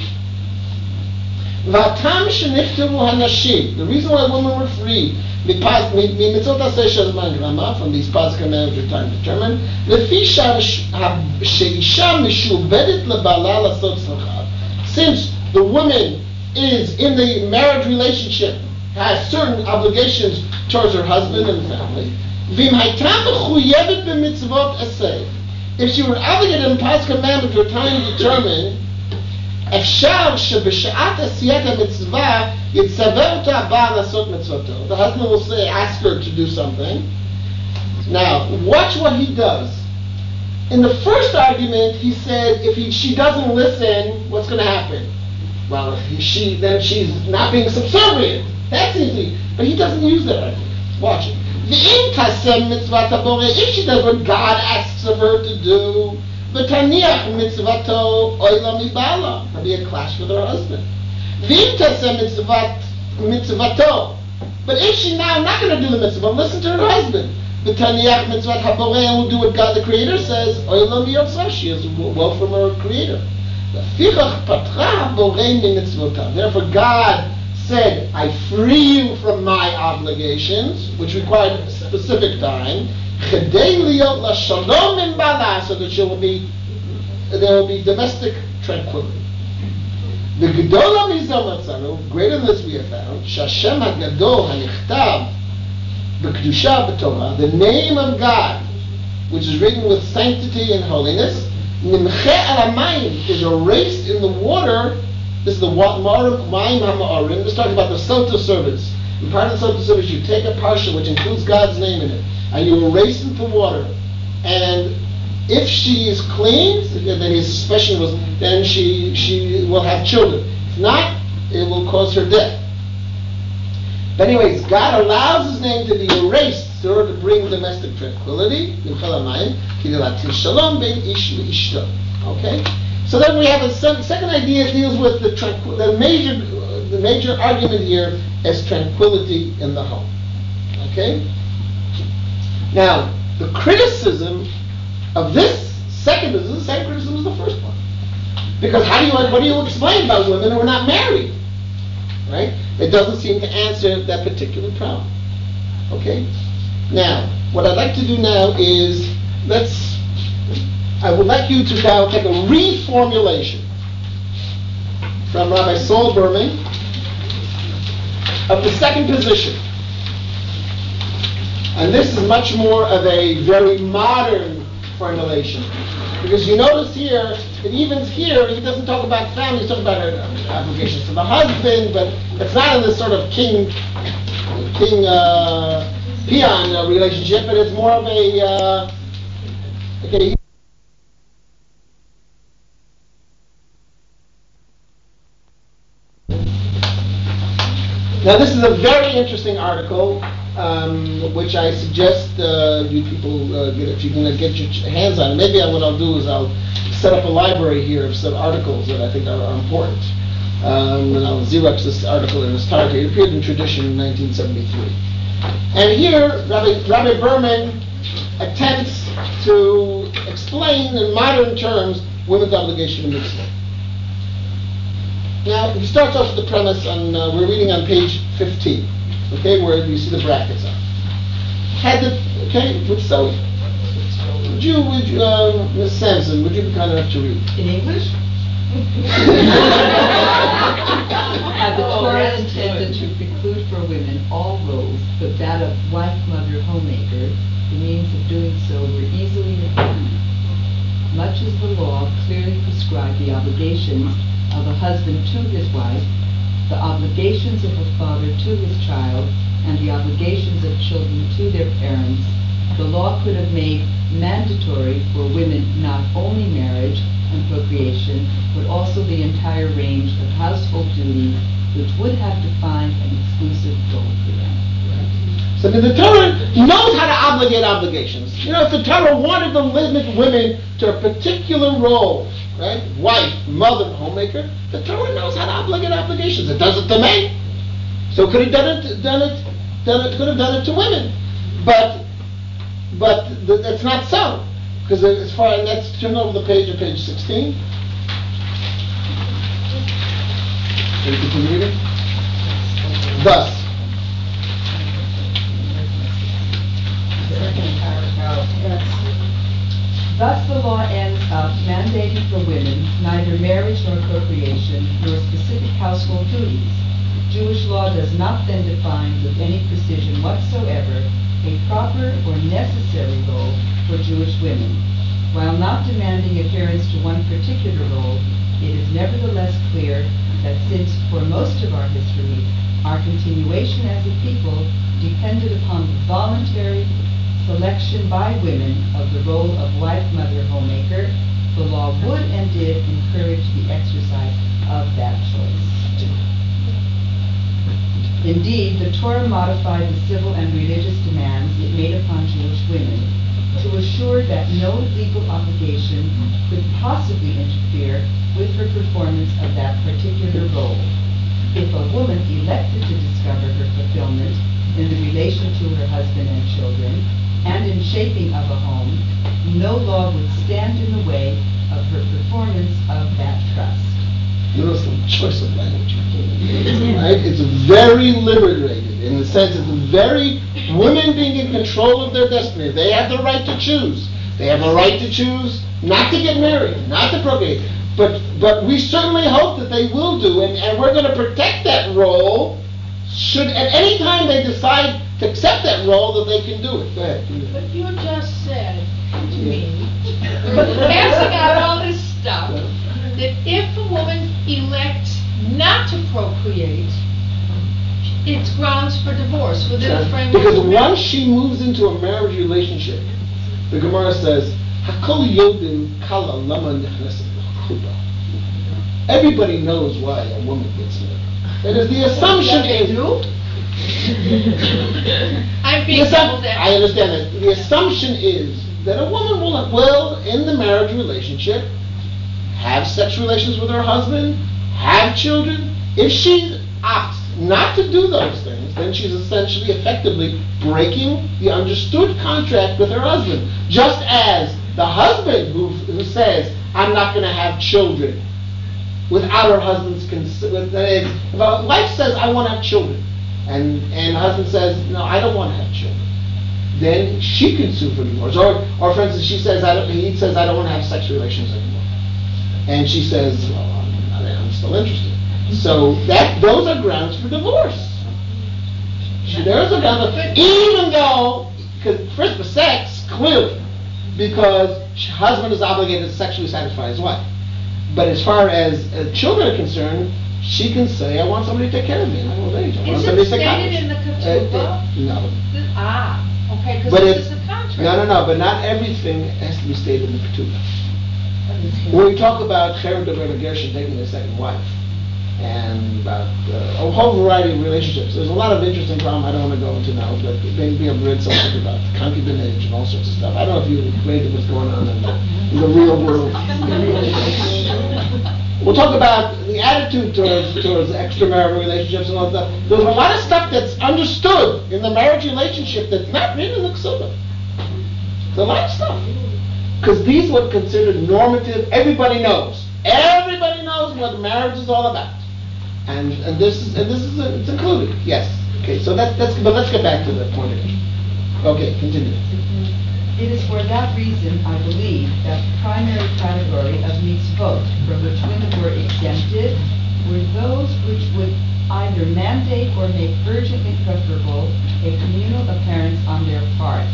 V'atam shenifteru hanashim. The reason why women were freed mitzvot aseh shel zman grama, from these past commandments of time determined, lefi sheisha mishubedet lebala lasot tzlachav. Since the woman is in the marriage relationship, has certain obligations towards her husband and family. V'im hayta mechuyevet b'mitzvot aseh. If she were obligated in past commandments for time determined, אפשר שבשעת עשיית המצווה יצווה אותה הבעל לעשות מצוותו. The husband will say, ask her to do something. Now, watch what he does. In the first argument, he said, if he, she doesn't listen, what's going to happen? Well, if she, then she's not being subservient. That's easy. But he doesn't use that argument. Watch it. If she does what God asks of her to do, V'taniach mitzvato oila mibala. There'll be a clash with her husband. V'imtaseh mitzvat mitzvato. But if she now not going to do the mitzvah, listen to her husband. V'taniach mitzvat haborei, and will do what God the Creator says. Oila miyotzah. She is well from her Creator. V'fichach patra haborei mitzvotav. Therefore, God said, "I free you from my obligations," which required a specific time. So that she will be, there will be domestic tranquility. The Gedolah Mizamatzanu, greater than this we have found, Shashem HaGadol HaNichtav B'Kedusha B'Torah, the name of God, which is written with sanctity and holiness, Nimche Al HaMayim, is erased in the water. This is the Mayim HaMa'arim. This talks about the Sota service. In part of the Sota service, you take a parsha which includes God's name in it, and you erase it into water. And if she is clean, then his suspicion was, then she she will have children. If not, it will cause her death. But anyways, God allows his name to be erased in order to bring domestic tranquility. Okay? So then we have a second idea deals with the, tranqu- the major the major argument here as tranquility in the home. Okay? Now, the criticism of this second, this is the second criticism is the first one. Because how do you, what do you explain about women who are not married? Right? It doesn't seem to answer that particular problem. Okay? Now, what I'd like to do now is, let's, I would like you to now take a reformulation from Rabbi Saul Berman of the second position. And this is much more of a very modern formulation. Because you notice here, it evens here, he doesn't talk about family, he's talking about uh, obligations to the husband, but it's not in this sort of king, king, uh, peon uh, relationship, but it's more of a, uh, okay, now this is a very interesting article, um, which I suggest uh, you people uh, get, if you can uh, get your hands on it. Maybe I, what I'll do is I'll set up a library here of some articles that I think are, are important. Um, and I'll Xerox this article in its entirety. It appeared in Tradition in nineteen seventy-three. And here, Rabbi, Rabbi Berman attempts to explain in modern terms women's obligation to mitzvah. Now, he starts off with the premise on, uh, we're reading on page fifteen, okay, where you see the brackets are. Had the, okay, would so, would you, would you, uh, Miz Sampson, would you be kind enough to read?
In English? Had the Torah intended to preclude for women all roles, but that of wife, mother, homemaker, the means of doing so were easily defined. Much as the law clearly prescribed the obligations of a husband to his wife, the obligations of a father to his child, and the obligations of children to their parents, the law could have made mandatory for women not only marriage and procreation, but also the entire range of household duties, which would have defined an exclusive role for them.
So the Torah knows how to obligate obligations. You know, if the Torah wanted to limit women to a particular role, right, wife, mother, homemaker, the Torah knows how to obligate obligations. It does it to men. So could have done it, done it, done it, could have done it to women. But, but th- that's not so. Because as far as, let's turn over the page to page sixteen. Can you continue reading? Thus,
Thus the law ends up mandating for women neither marriage nor procreation nor specific household duties. Jewish law does not then define with any precision whatsoever a proper or necessary role for Jewish women. While not demanding adherence to one particular role, it is nevertheless clear that since for most of our history, our continuation as a people depended upon the voluntary selection by women of the role of wife, mother, homemaker, the law would and did encourage the exercise of that choice. Indeed, the Torah modified the civil and religious demands it made upon Jewish women to assure that no legal obligation could possibly interfere with her performance of that particular role. If a woman elected to discover her fulfillment in the relation to her husband and children, and in shaping of a home, no law would stand in the way of her performance of that trust.
You know, some choice of language. Right? It's very liberated in the sense it's very women being in control of their destiny. They have the right to choose. They have the right to choose not to get married, not to procreate. But but we certainly hope that they will do, and, and we're going to protect that role. Should at any time they decide to accept that role, that they can do it. Go ahead.
But you just said to me, passing out all this stuff, that if a woman elects not to procreate, it's grounds for divorce within the framework
Because
of
once
marriage.
she moves into a marriage relationship, the Gemara says, "Hakol yodim kala lama nechneset l'chuba." Everybody knows why a woman gets married. That is, the assumption is.
I'm
The
being
assump-
double
I understand that. The assumption is that a woman will, will, in the marriage relationship, have sex relations with her husband, have children. If she opts not to do those things, then she's essentially, effectively breaking the understood contract with her husband. Just as the husband who, who says, "I'm not going to have children," without her husband's consent. That is, if a wife says, "I want to have children," and and husband says, "No, I don't want to have children," then she can sue for divorce. Or, or for instance, she says, "I don't." He says, "I don't want to have sex relations anymore," and she says, "Well, I'm, I'm still interested." So that those are grounds for divorce. There's a ground, even though, because first for sex, clearly, because husband is obligated to sexually satisfy his wife. But as far as uh, children are concerned, she can say, I want somebody to take care of me in my old age. I want
Is
somebody
it
to take
stated
care
in the
of me."
ketubah?
Uh, uh, No.
Ah, okay, because
But
this
it's,
is a contract.
no, no, no, but not everything has to be stated in the ketubah. When we talk about Cherem Dover Gershon taking a second wife, and about uh, a whole variety of relationships, there's a lot of interesting problem I don't want to go into now, but maybe I've read something about concubinage and all sorts of stuff. I don't know if you read what's going on in the, in the real world. We'll talk about the attitude towards towards extramarital relationships and all that. There's a lot of stuff that's understood in the marriage relationship that's not written in the Ketubah. There's a lot of stuff. Because these are considered normative. Everybody knows. Everybody knows what marriage is all about. And and this is and this is uh, it's included. Yes. Okay. So that's that's. But let's get back to the point again. Okay. Continue.
It is for that reason, I believe, that the primary category of mitzvot from which women were exempted were those which would either mandate or make urgently preferable a communal appearance on their part.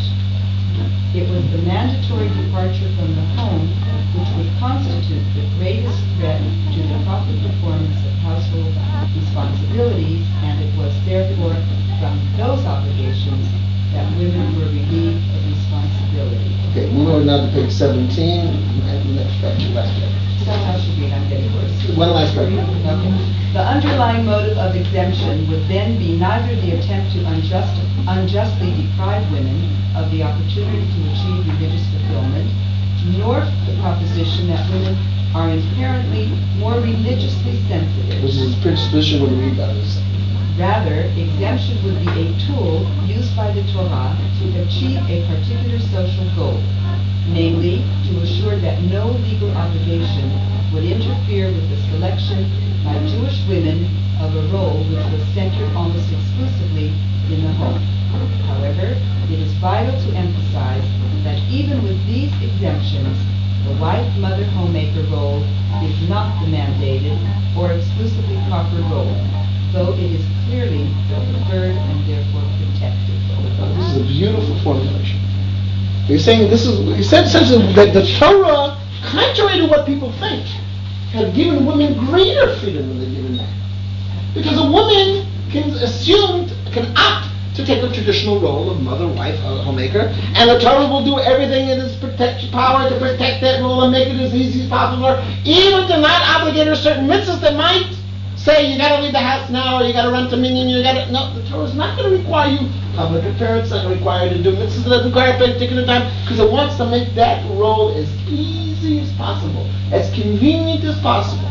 It was the mandatory departure from the home which would constitute the greatest threat to the proper performance of household responsibilities, and it was therefore from those obligations that women were relieved of responsibility.
Okay, moving on now to page seventeen, and the next page, last page.
Somehow should read, I'm getting worse.
One last page.
Okay. The underlying motive of exemption would then be neither the attempt to unjust, unjustly deprive women of the opportunity to achieve religious fulfillment, nor the proposition that women are inherently more religiously sensitive.
Which is Prince Bishop would read that as
Rather, exemption would be a tool used by the Torah to achieve a particular social goal, namely, to assure that no legal obligation would interfere with the selection by Jewish women of a role which was centered almost exclusively in the home. However, it is vital to emphasize that even with these exemptions, the wife, mother, homemaker role is not the mandated or exclusively proper role, though it is clearly the preferred and therefore protected role.
This is a beautiful formulation. You're saying this is, you said essentially that the Torah, contrary to what people think, had given women greater freedom than they've given men. Because a woman can assume, can opt to take a traditional role of mother, wife, homemaker, and the Torah will do everything in its protect, power to protect that role and make it as easy as possible, even to not obligate her certain mitzvahs that might say you got to leave the house now, or you got to run to minyan, you got to. No, the Torah is not going to require you public appearance, it's not going to require you to do mitzvahs, it doesn't require a particular time, because it wants to make that role as easy as possible, as convenient as possible.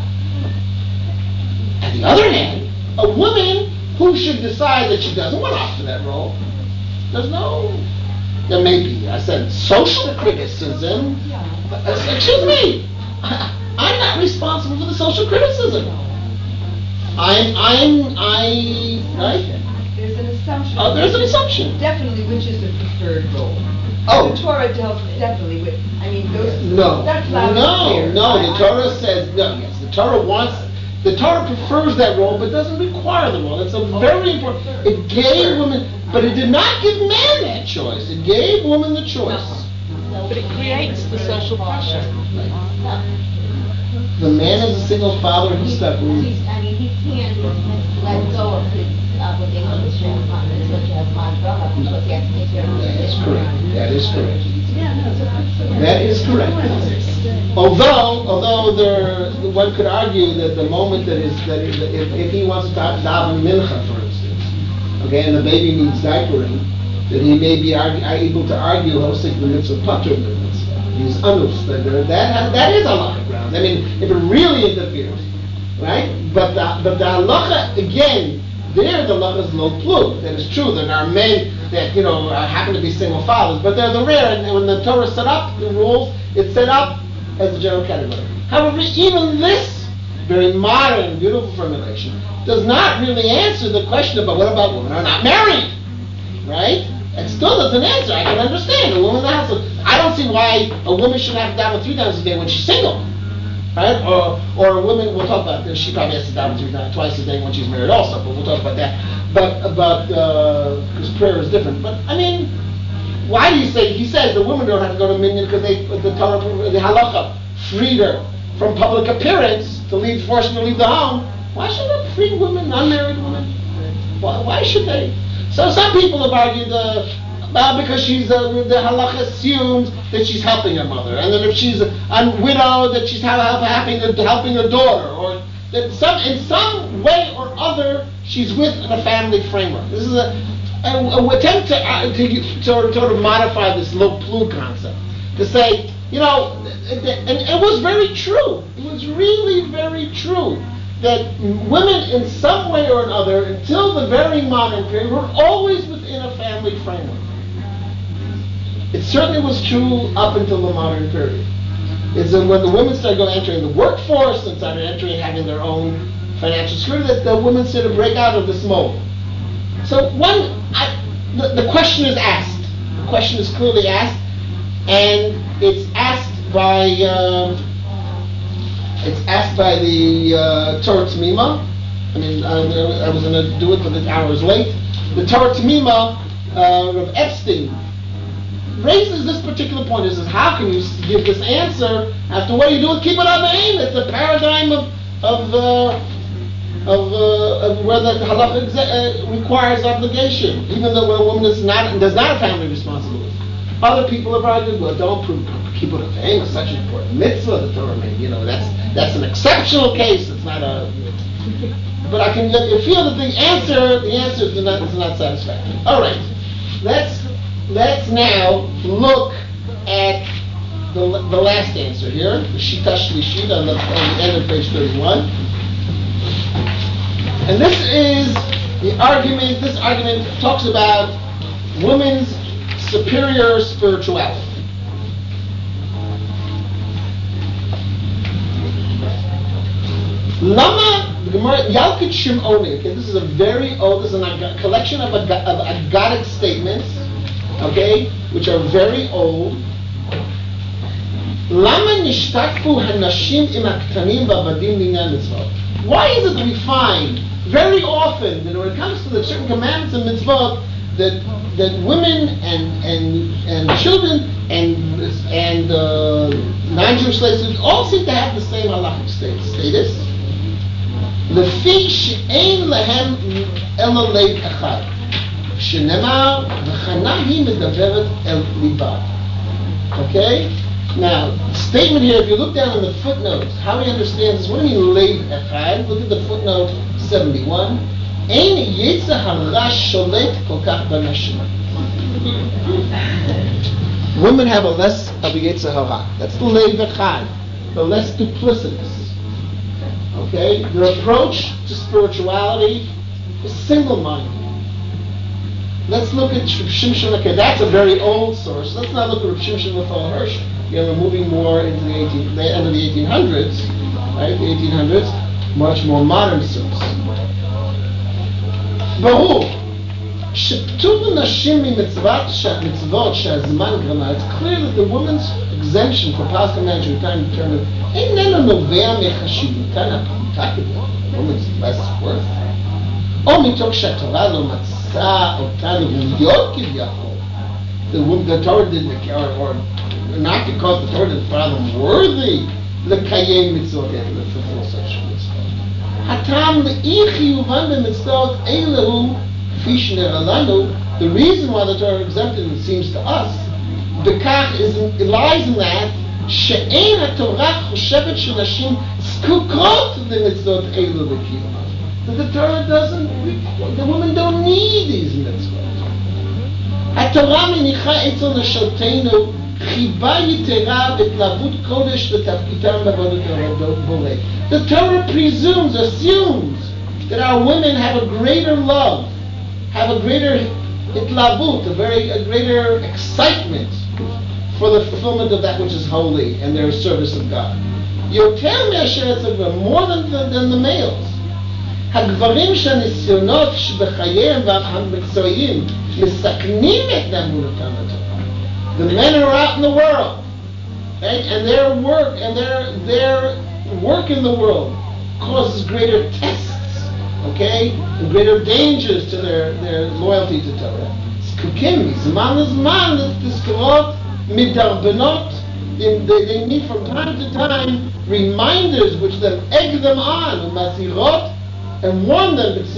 On the other hand, a woman who should decide that she doesn't want to opt for that role, there's no, there may be, I said, social criticism. Uh, excuse me, I'm not responsible for the social criticism. I'm, I'm, I, right?
There's an assumption.
Oh, there's an assumption.
Definitely, which is the preferred role.
Oh.
The Torah deals definitely with, I mean, those,
No,
that's loud and
no,
clear.
no,
I-
the
I-
Torah says, no, yes, the Torah wants, the Torah prefers that role, but doesn't require the role. It's a very important, it gave women, but it did not give men that choice. It gave women the choice.
But it creates the social pressure.
The man is a single father, he's stuck with,
He's, I mean, he can't let go of his obligation to share funds, such as Mandela, because he has to take care of his
that's correct, that is correct.
Yeah, no, so-
That is correct. Although, although there, one could argue that the moment that is, that is, if, if he wants to daven mincha, for instance, okay, and the baby needs diapering, that he may be argue, able to argue hosting the mitzvah patur mitzvah. He's anus. That that has, that is halacha grounds. I mean, if it really interferes, right? But the but the halacha again, there the halacha is lo plu. That is true. There are men that you know happen to be single fathers, but they're the rare. And when the Torah set up the rules, it's set up as a general category. However, even this very modern, beautiful formulation does not really answer the question about what about women who are not married, right? It still doesn't answer. I can understand a woman in the house. I don't see why a woman should have to daven three times a day when she's single, right? Or or a woman. We'll talk about this. She probably has to daven three times, twice a day when she's married, also. But we'll talk about that. But about because uh, prayer is different. But I mean, why do you say, he says the women don't have to go to minyan because they, the Torah, the halacha freed her from public appearance to leave, force her to leave the home. Why should that free women, unmarried women? Why, why should they? So some people have argued, uh, well, because she's uh, the halacha assumes that she's helping her mother, and that if she's a, a widow, that she's help, helping, helping her daughter, or that some in some way or other she's with in a family framework. This is a, a, a attempt to, uh, to, to sort of modify this low plu concept, to say, you know, and it was very true. It was really very true that women in some way or another, until the very modern period, were always within a family framework. It certainly was true up until the modern period. It's when the women started going entering the workforce and started entering having their own financial security that the women started to break out of this mold. So one, I, the, the question is asked. The question is clearly asked, and it's asked by uh, it's asked by the uh, Torah T'mima. I mean, I, I was going to do it, but the hour is late. The Torah T'mima uh, of Epstein raises this particular point. It says, how can you give this answer after what you do with Kibbut Avim? It's the paradigm of of uh, of, uh, of where the halacha exa- uh, requires obligation, even though when a woman is not does not have family responsibility. Other people have argued, well, don't prove Kibbut Avim is such an important mitzvah. The Torah made, you know, that's that's an exceptional case. It's not a. But I can you feel that the answer the answer is not is not satisfactory. All right, let's. Let's now look at the, the last answer here, the Shita Shlishit on the, on the end of page thirty-one. And this is the argument, this argument talks about women's superior spirituality. Lama, the Gemara, Yalkut Shimoni, okay, this is a very old, this is a collection of, ag- of Aggadic statements, okay, which are very old. Lama nishtakfu hanashim im aktanim v'avadim linyan mitzvot. Why is it that we find very often that when it comes to the certain commandments and mitzvot that that women and and and children and and uh, non-Jewish slaves all seem to have the same halachic status? Lefi she'ein lehem ela lev echad. Shenema v'chana hi medaveret el libad. Okay? Now, the statement here, if you look down in the footnotes, how he understands this, what do you mean leiv echad? Look at the footnote seventy-one. Ein yetzer hara sholet kol kach b'nashim. Women have a less of a yetzer hara. That's the leiv echad. The less duplicitous. Okay? Their approach to spirituality is single-minded. Let's look at Reb Shimshon. Okay, that's a very old source. Let's not look at Reb Shimshon Raphael Hirsch. Again, we're moving more into the, eighteen, the end of the eighteen hundreds, right? The eighteen hundreds, much more modern source. Baruch, sheptur nashim mitzvot she'azman grama. It's clear that the woman's exemption for past commandment time determined ain't novea mechashivutan ha'pamta k'dei. Woman's less worth. או מתוך שהתורה לא מצאה אותנו ראויות כביכול. The Torah didn't care, or not because the Torah didn't find them worthy לקיים מצוות אלה, fulfill such מצוות. הטעם לאי חיובן במצוות אלה הוא, כפי שנראה לנו, the reason why the Torah exempted it seems to us, בכך is, it lies in that שאין התורה חושבת שנשים זקוקות למצוות אלו לקיומן. That the Torah doesn't, the women don't need these mitzvot. התורה מניחה אצל נשותינו חיבה יתרה והתלהבות קודש לתפקידם בעבודת הבורא. The Torah presumes, assumes that our women have a greater love, have a greater itlavut, a very a greater excitement for the fulfillment of that which is holy and their service of God. Yoter me'asher etzavah, more than the, than the males. הגברים שהניסיונות שבחייהם המקצועיים מסכנים את אמונתם בתורה. The men are out in the world, right? And their work and their their work in the world causes greater tests, okay, and greater dangers to their, their loyalty to Torah. psukim, zman zman, tizkorot midarbenot. They, they need from time to time reminders which then egg them on, mazirot, and warn them in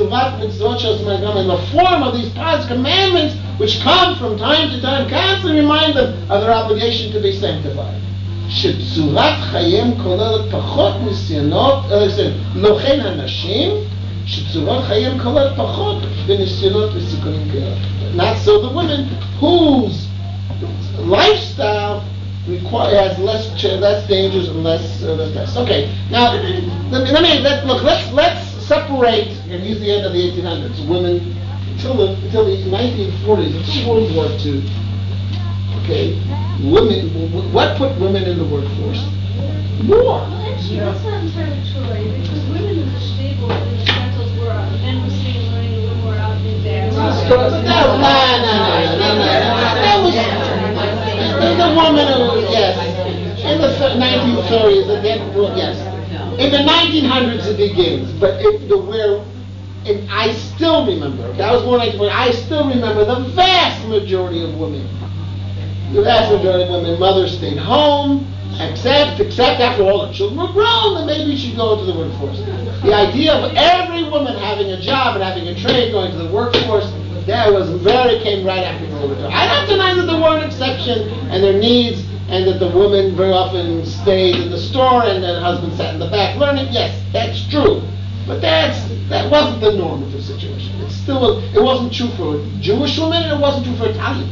the form of these past commandments which come from time to time, constantly remind them of their obligation to be sanctified. שצורת חייהם כוללת פחות ניסיונות, לא כן הנשים, שצורת חייהם כוללת פחות בניסיונות וסיכונים כאלה. Not so the women whose lifestyle require, has less less dangers and less uh, less tests. Okay, now let me, let me let, look. Let's let's separate and use the end of the eighteen hundreds. Women until the until the nineteen forties, until World War Two. Okay, women. What put women in the workforce? War.
Well, actually, that's not entirely true, right? Because women in the stable in the centers were men were sitting and learning, women were out in there.
No, no, no, no, no, no. That was the woman who, yes, in the nineteen thirties, and then, well, yes, in the nineteen hundreds it begins, but it, the where, and I still remember. That was more like, I still remember the vast majority of women. The vast majority of women, mothers stayed home, except except after all the children were grown, then maybe she'd go into the workforce. The idea of every woman having a job and having a trade, going to the workforce, that was very came right after World War Two. I don't deny that there were an exception and their needs, and that the woman very often stayed in the store and the husband sat in the back learning. Yes, that's true, but that's that wasn't the norm of the situation. It still it wasn't true for Jewish women, and it wasn't true for Italian.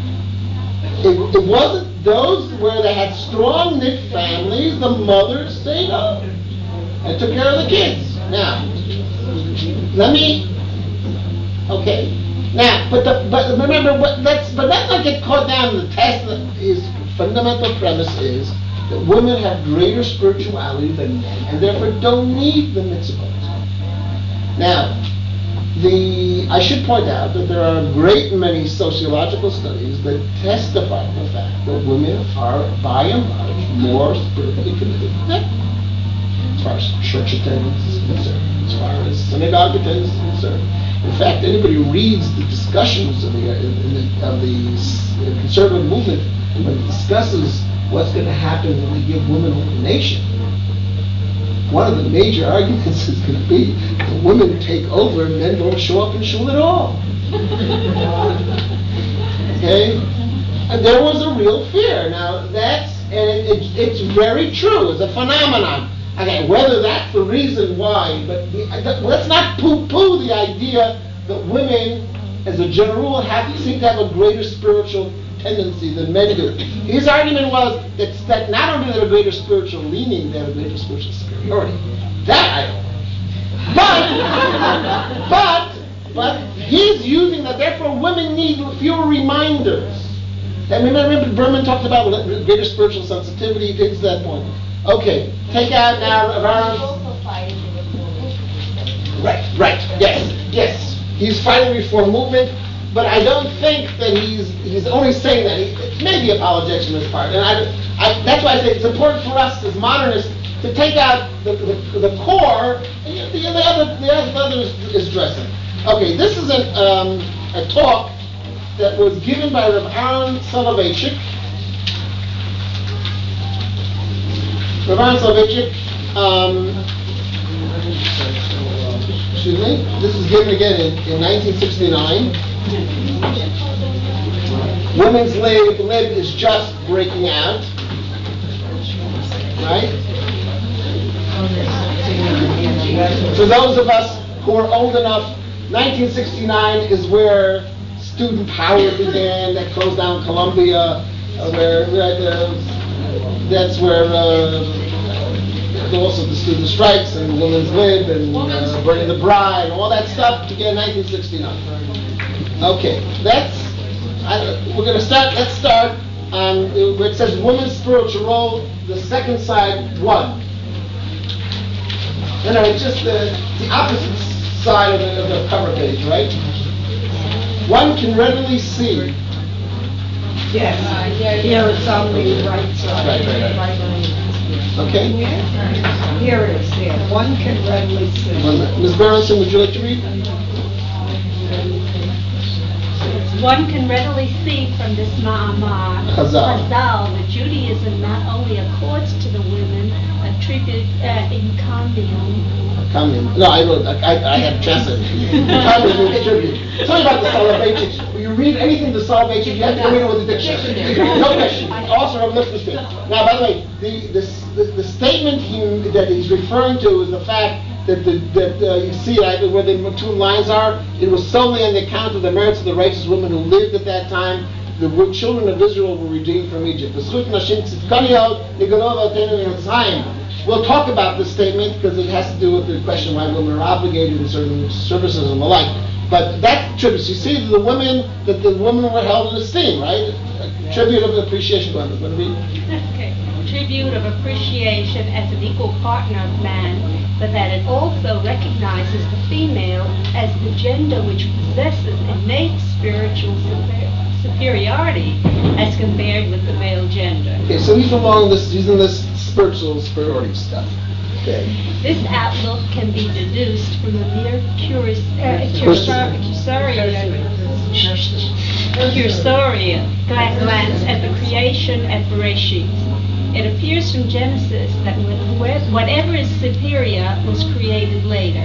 It, it wasn't those where they had strong knit families. The mothers stayed home and took care of the kids. Now, let me. Okay. Now, but the, but remember, but let's but let's not get caught down in the test. That his fundamental premise is that women have greater spirituality than men, and therefore don't need the mitzvot. Now, the I should point out that there are a great many sociological studies that testify to the fact that women are, by and large, more spiritually committed than men, as far as church attendance is concerned, as far as synagogue attendance is concerned. In fact, anybody who reads the discussions of the, of the conservative movement when it discusses what's going to happen when we give women ordination, one of the major arguments is going to be that women take over and men don't show up in shul at all. Okay? And there was a real fear. Now, that's, and it, it, it's very true. It's a phenomenon. Okay, whether that's the reason why, but the, let's not poo-poo the idea that women, as a general rule, have seem to have a greater spiritual tendency than men do. His argument was that, that not only do they have a greater spiritual leaning, they have a greater spiritual superiority. That I don't. But, but, but he's using that. Therefore, women need fewer reminders. And remember, remember Berman talked about greater spiritual sensitivity. He gets to that point. Okay, take out now around. Right, right, yes, yes. He's fighting reform movement, but I don't think that he's he's only saying that. He, it may be apologetics on his part, and I, I, that's why I say it's important for us as modernists to take out the the, the core, and the, the other the other is, is dressing. Okay, this is a um, a talk that was given by Rav Aaron Soloveitchik. Rav Aaron Soloveitchik, um, excuse me, this was given again in, in nineteen sixty-nine. Women's lib, lib is just breaking out, right? For those of us who are old enough, nineteen sixty-nine is where student power began, that closed down Columbia, uh, where uh, that's where uh, also the student strikes and the women's lib and uh, burning the bride and all that stuff began in nineteen sixty-nine. Okay, that's I, we're going to start. Let's start on where it says women's spiritual role. The second side, one. No, no, it's just the, the opposite side of the, of the cover page, right? One can readily see.
Yes. Uh, here, here it's on the right side.
Right, right, right. Okay.
Here it is, here. One can readily see.
Miz Berenson, would you like to read?
One can readily see from this ma'amar,
Chazal.
Chazal, that Judaism not only accords to the women a tribute uh, in condium.
Condium. No, I wrote. I, I, I had translated. Condium is tribute. Sorry about the salvation. When you read anything to salvation, you have to read it with a dictionary. No question. Also, I'm listening. Now, by the way, the the the, the statement he, that he's referring to is the fact that the, that uh, you see uh, where the two lines are. It was solely on the account of the merits of the righteous women who lived at that time. The children of Israel were redeemed from Egypt. We'll talk about this statement because it has to do with the question why women are obligated in certain services and the like. But that tribute, you see the women, that the women were held in esteem, right? A tribute of appreciation. Go ahead, read.
Okay. Tribute of appreciation as an equal partner of man, but that it also recognizes the female as the gender which possesses innate spiritual super- superiority as compared with the male gender.
Okay, so he's along this, he's in this spiritual superiority stuff. Okay.
This outlook can be deduced from a mere curious, uh, cursory, cursory glance at the creation at Bereshit. It appears from Genesis that whatever is superior was created later.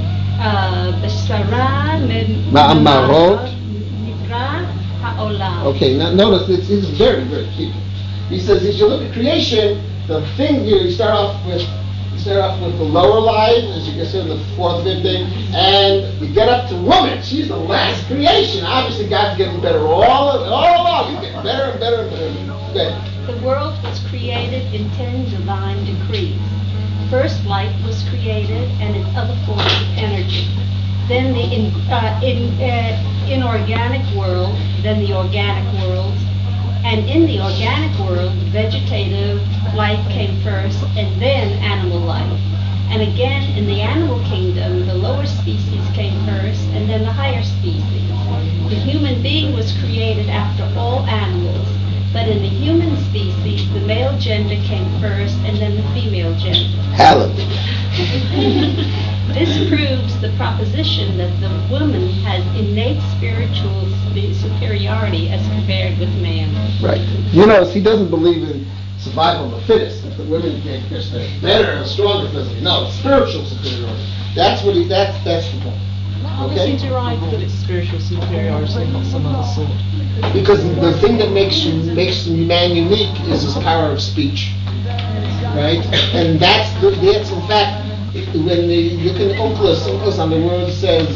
B'sara
Ma'amarot
nivra ha'olam.
Okay, now notice it's, it's very, very key. He says, if you look at creation, the thing here, you start off with you start off with the lower line, as you can see in the fourth, fifth thing, and you get up to woman. She's the last creation. Obviously, God's getting better all all along. You get better and better and better. better.
The world was created in ten divine decrees. First, light was created and its other forms of energy. Then the in, uh, in, uh, inorganic world, then the organic world. And in the organic world, vegetative life came first, and then animal life. And again, in the animal kingdom, the lower species came first, and then the higher species. The human being was created after all animals. But in the human species, the male gender came first, and then the female gender.
Hallelujah.
This proves the proposition that the woman has innate spiritual superiority as compared with man.
Right. You notice he doesn't believe in survival of the fittest. That the women get better and stronger physically. No, it's spiritual superiority. That's what he. That's that's the point.
How does he derive that it's spiritual superiority and not some other sort?
Because the thing that makes you makes man unique is his power of speech, right? And that's the, that's in fact when you look in Onkelos, Onkelos on the word says,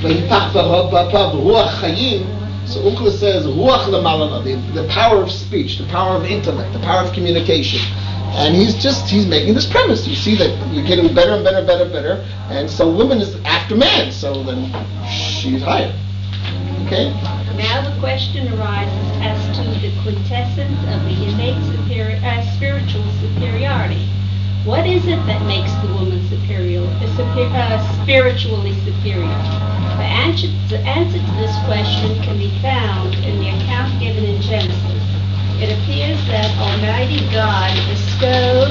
so Onkelos says the, the power of speech, the power of intellect, the power of communication. And he's just, he's making this premise. You see that you're getting better and better and better and better. And so woman is after man, so then she's higher. Okay?
Now the question arises as to the quintessence of the innate superi- uh, spiritual superiority. What is it that makes the woman superior, uh, super, uh, spiritually superior? The answer, the answer to this question can be found in the account given in Genesis. It appears that Almighty God bestowed.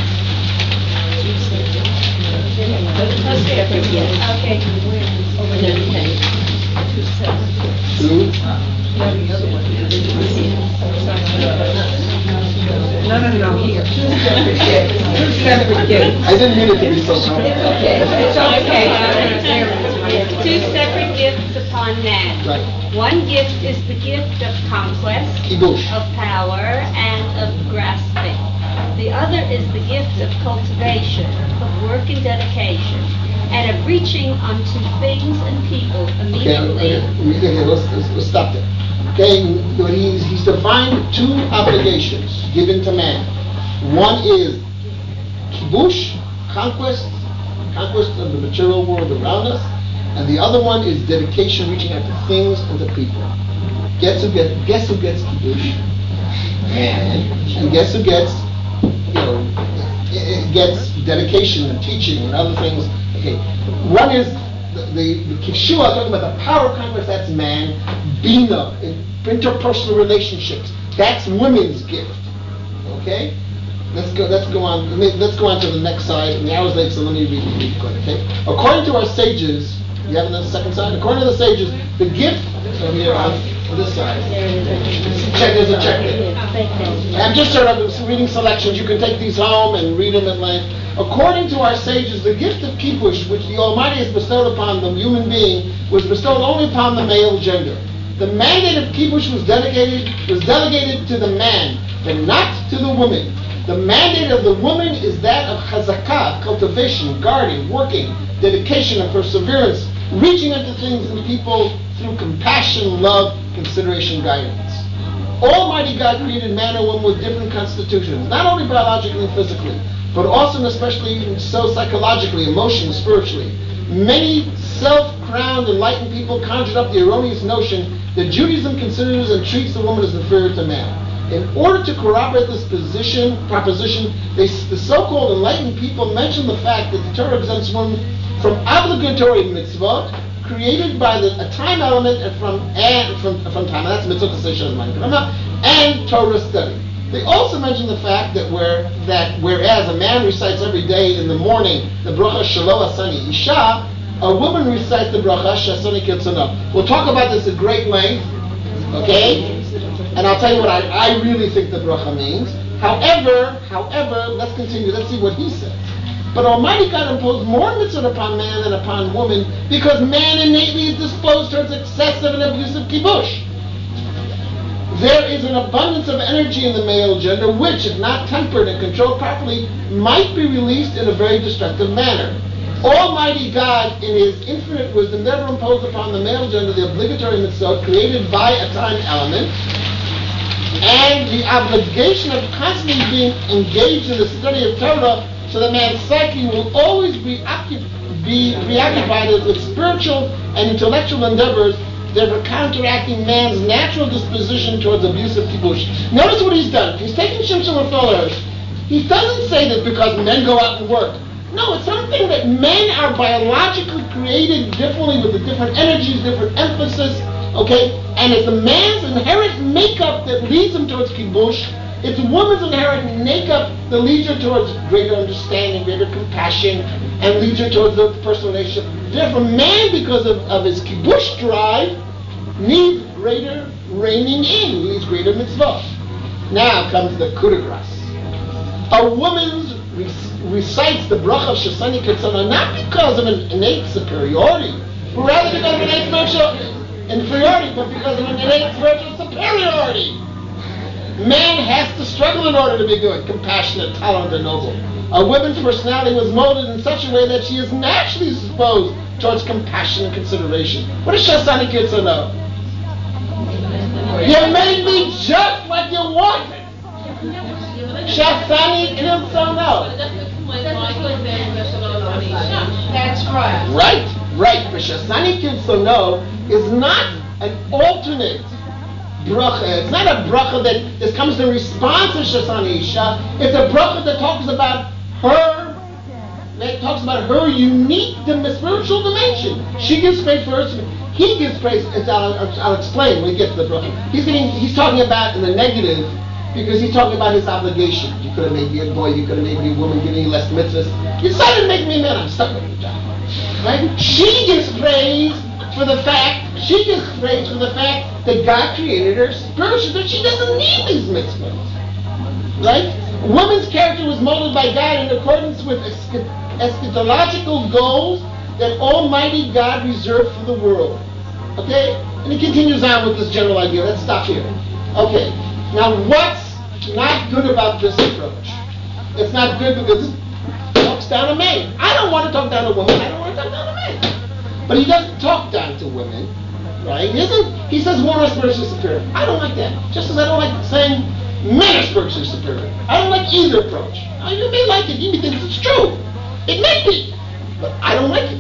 Okay. Over there.
Two.
No, no, no, here. Two separate gifts. Two separate gifts.
I didn't mean it to be so complicated.
Okay. It's
Okay. Two separate gifts upon man.
Right.
One gift is the gift of conquest,
Kibush.
of power, and of grasping. The other is the gift of cultivation, of work and dedication, and of reaching unto things and people immediately.
Okay, okay, okay, let's, let's, let's stop there. Okay, he's, he's defined two obligations given to man. One is kibush, conquest, conquest of the material world around us, and the other one is dedication, reaching out to things and to people. Guess who gets? Guess who gets kibush? Man. And guess who gets? You know, gets dedication and teaching and other things. Okay, one is the the, the kishua, talking about the power of conquest. That's man. Bina, interpersonal relationships. That's women's gift. Okay. Let's go. Let's go on. Let's go on to the next side. And the hour's late, so let me read it. Okay. According to our sages, you have another second side. According to the sages, the gift. So here on this side. Check, there's a check there. I'm just sort of reading selections. You can take these home and read them at length. According to our sages, the gift of kibbush, which the Almighty has bestowed upon the human being, was bestowed only upon the male gender. The mandate of kibbush was dedicated was delegated to the man, but not to the woman. The mandate of the woman is that of chazakah, cultivation, guarding, working, dedication, and perseverance, reaching into things and people through compassion, love, consideration, guidance. Almighty God created man and woman with different constitutions, not only biologically and physically, but also and especially so psychologically, emotionally, spiritually. Many self-crowned, enlightened people conjured up the erroneous notion that Judaism considers and treats the woman as inferior to man. In order to corroborate this position, proposition, they, the so-called enlightened people mention the fact that the Torah exempts women from obligatory mitzvot created by the, a time element and from and from from time. And that's mitzvot and Torah study. They also mention the fact that where that whereas a man recites every day in the morning the bracha Shelo Asani Isha, a woman recites the bracha Shasani Kirtzana. We'll talk about this at great length, okay? And I'll tell you what I, I really think the bracha means. However, however, let's continue. Let's see what he says. But Almighty God imposed more mitzvot upon man than upon woman because man innately is disposed towards excessive and abusive kibbush. There is an abundance of energy in the male gender which, if not tempered and controlled properly, might be released in a very destructive manner. Almighty God, in His infinite wisdom, never imposed upon the male gender the obligatory mitzvot created by a time element and the obligation of constantly being engaged in the study of Torah, so that man's psyche will always be, occup- be preoccupied with spiritual and intellectual endeavors, therefore counteracting man's natural disposition towards abusive kibbush. Notice what he's done. He's taking Shimshon Raphael. He doesn't say that because men go out and work. No, it's something that men are biologically created differently with a different energies, different emphasis, okay? And it's the man's inherent makeup that leads him towards kibbush. It's a woman's inherent makeup that leads her towards greater understanding, greater compassion, and leads her towards the personal relationship. Therefore, man, because of, of his kibbush drive, needs greater reining in, needs greater mitzvot. Now comes the coup de grace. A woman re- recites the bracha of Shasani Ketzana not because of an innate superiority, but rather because of an innate spiritual inferiority, but because of an innate spiritual superiority. Man has to struggle in order to be good, compassionate, tolerant, and noble. A woman's personality was molded in such a way that she is naturally disposed towards compassion and consideration. What does Shasani Kitzah know? You made me just what you wanted. Shasani Kitzah know.
That's right.
Right, right. But Shasani Kitzah know is not an alternate bracha. It's not a bracha that just comes in response to Shasani Isha. It's a bracha that talks about her, that talks about her unique spiritual dimension. She gives praise for her. He gives praise. I'll, I'll explain when we get to the bracha. He's getting. He's talking about in the negative because he's talking about his obligation. You could have made me a boy. You could have made me a woman, giving you less mitzvahs. You decided to make me a man. I'm stuck with the job. Right? She gives praise for the fact. She gives praise for the fact that God created her spiritually, that she doesn't need these mitzvahs. Right? A woman's character was molded by God in accordance with eschatological goals that Almighty God reserved for the world. Okay? And he continues on with this general idea. Let's stop here. Okay. Now what's not good about this approach? It's not good because it talks down to men. I don't want to talk down to women. I don't want to talk down to men. But he doesn't talk down to women. Right? He doesn't. He says women are spiritually superior. I don't like that. Just as I don't like saying men are spiritually superior. I don't like either approach. Now, you may like it. You may think it's true. It may be. But I don't like it.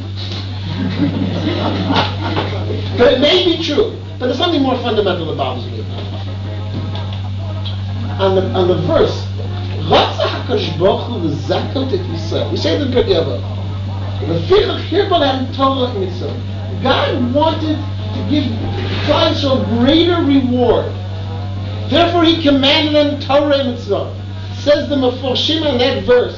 But it may be true. But there's something more fundamental that bothers me. On the, on the verse, we say the Pirkei Avot. God wanted to give Klal Yisrael greater reward. Therefore, He commanded them Torah and Mitzvah. Says the Meforshim in that verse.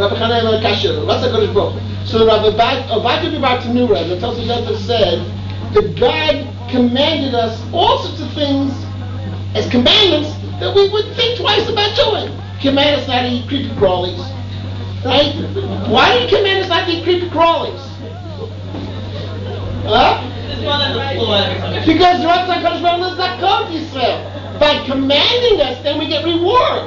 So Rabbi Abbaye Bar Tanura, the Tosafot said that God commanded us all sorts of things as commandments that we would think twice about doing. Command us not to eat creepy crawlies. Right? Why did he command us not to eat creepy crawlies? Huh? Because the Ratzah HaKadosh Baruch Hu is Zakot Yisrael. By commanding us, then we get reward.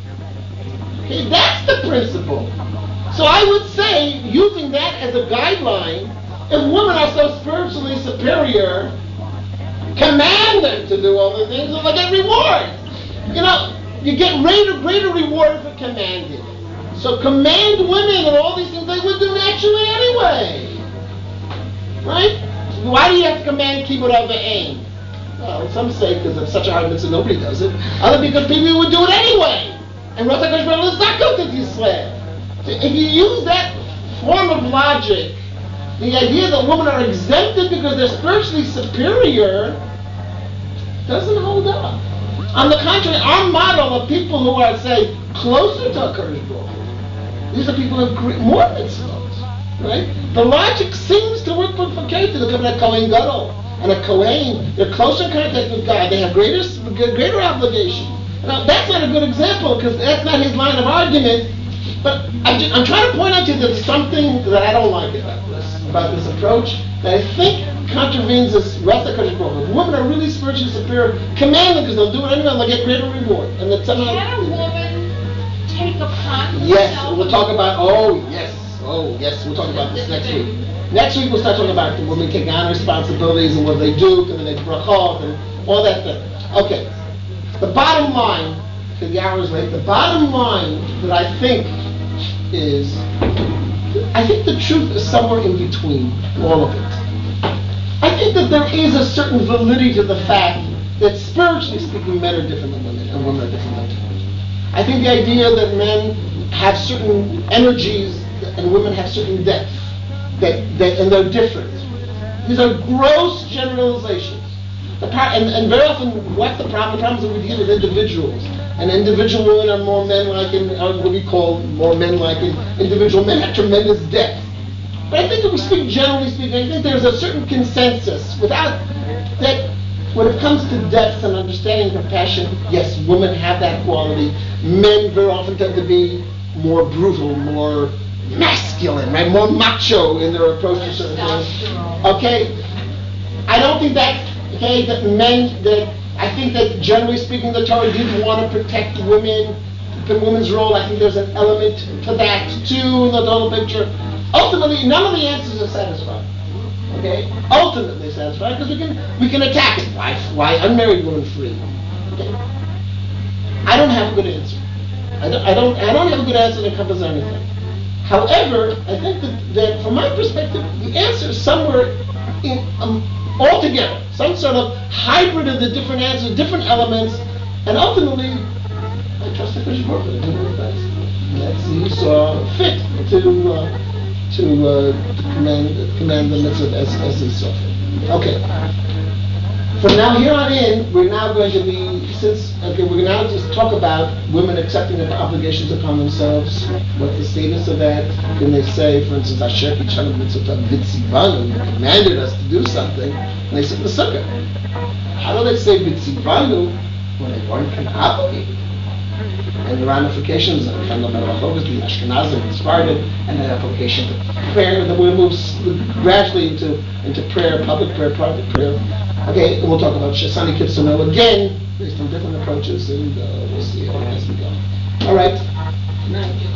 Okay, that's the principle. So I would say, using that as a guideline, if women are so spiritually superior, command them to do all the things and they get reward. You know, you get greater, greater reward for commanding. So command women and all these things they would do naturally anyway. Right? Why do you have to command kibbud av v'ein? Well, some say because it's such a hard mitzvah, nobody does it. Other because people would do it anyway. And Ratzah HaKadosh Baruch Hu is Zakot Yisrael. If you use that form of logic, the idea that women are exempted because they're spiritually superior doesn't hold up. On the contrary, our model of people who are, say, closer to HaKadosh Baruch Hu, these are people who have more mitzvot, right? The logic seems to work for Keita. Look at a Kohen Gadol and a Kohen. They're closer in contact with God. They have greater, greater obligation. Now, that's not a good example because that's not his line of argument. But I'm, just, I'm trying to point out to you that there's something that I don't like about this, about this approach, that I think contravenes this Ratzah HaKadosh Baruch Hu. If women are really spiritually superior, command them because they'll do it anyway and they'll get greater reward. And that somehow,
can a woman take upon
yes,
herself?
we'll talk about, oh, yes, oh, yes, we'll talk about this next week. Next week we'll start talking about the women taking on responsibilities and what they do, and then they brachot and all that thing. Okay, the bottom line, because the hour is late, the bottom line that I think is, I think the truth is somewhere in between all of it. I think that there is a certain validity to the fact that spiritually speaking, men are different than women, and women are different than men. I think the idea that men have certain energies and women have certain depth, that, that and they're different. These are gross generalizations. The par- and, and very often, what's the problem? The problem is that we deal with individuals. And individual women are more men-like and are what we call more men-like, and individual men have tremendous depth. But I think if we speak generally speaking, I think there's a certain consensus without that when it comes to depth and understanding and compassion, yes, women have that quality. Men very often tend to be more brutal, more masculine, right? More macho in their approach to certain things. Okay? I don't think that, okay, that men, that I think that generally speaking the Torah did want to protect women, the women's role. I think there's an element to that too in the total picture. Ultimately, none of the answers are satisfied. Okay? Ultimately satisfied because we can we can attack it. Why why unmarried women free? Okay? I don't have a good answer. I don't I don't I don't have a good answer that covers anything. However, I think that, that from my perspective, the answer is somewhere in um, altogether, some sort of hybrid of the different answers, different elements, and ultimately, I trust the Kodesh Baruch Hu to do the best. And that's he saw fit to uh, to, uh, to command command the mitzvah as as he saw fit. Okay. From now here on in, we're now going to be since okay, we're now just talk about women accepting their obligations upon themselves. What the status of that? Can they say, for instance, Asher Kichanu Mitzvot B'Tzivanu commanded us to do something, and they sit in the sukkah. How do they say B'Tzivanu when they weren't obligated? And the ramifications of the the Ashkenazim and Sephardim, and the application to prayer, that we move gradually into into prayer, public prayer, private prayer. Okay, and we'll talk about Shasani Kitsano again, based on different approaches, and uh, we'll see how as we go. All right. Good night.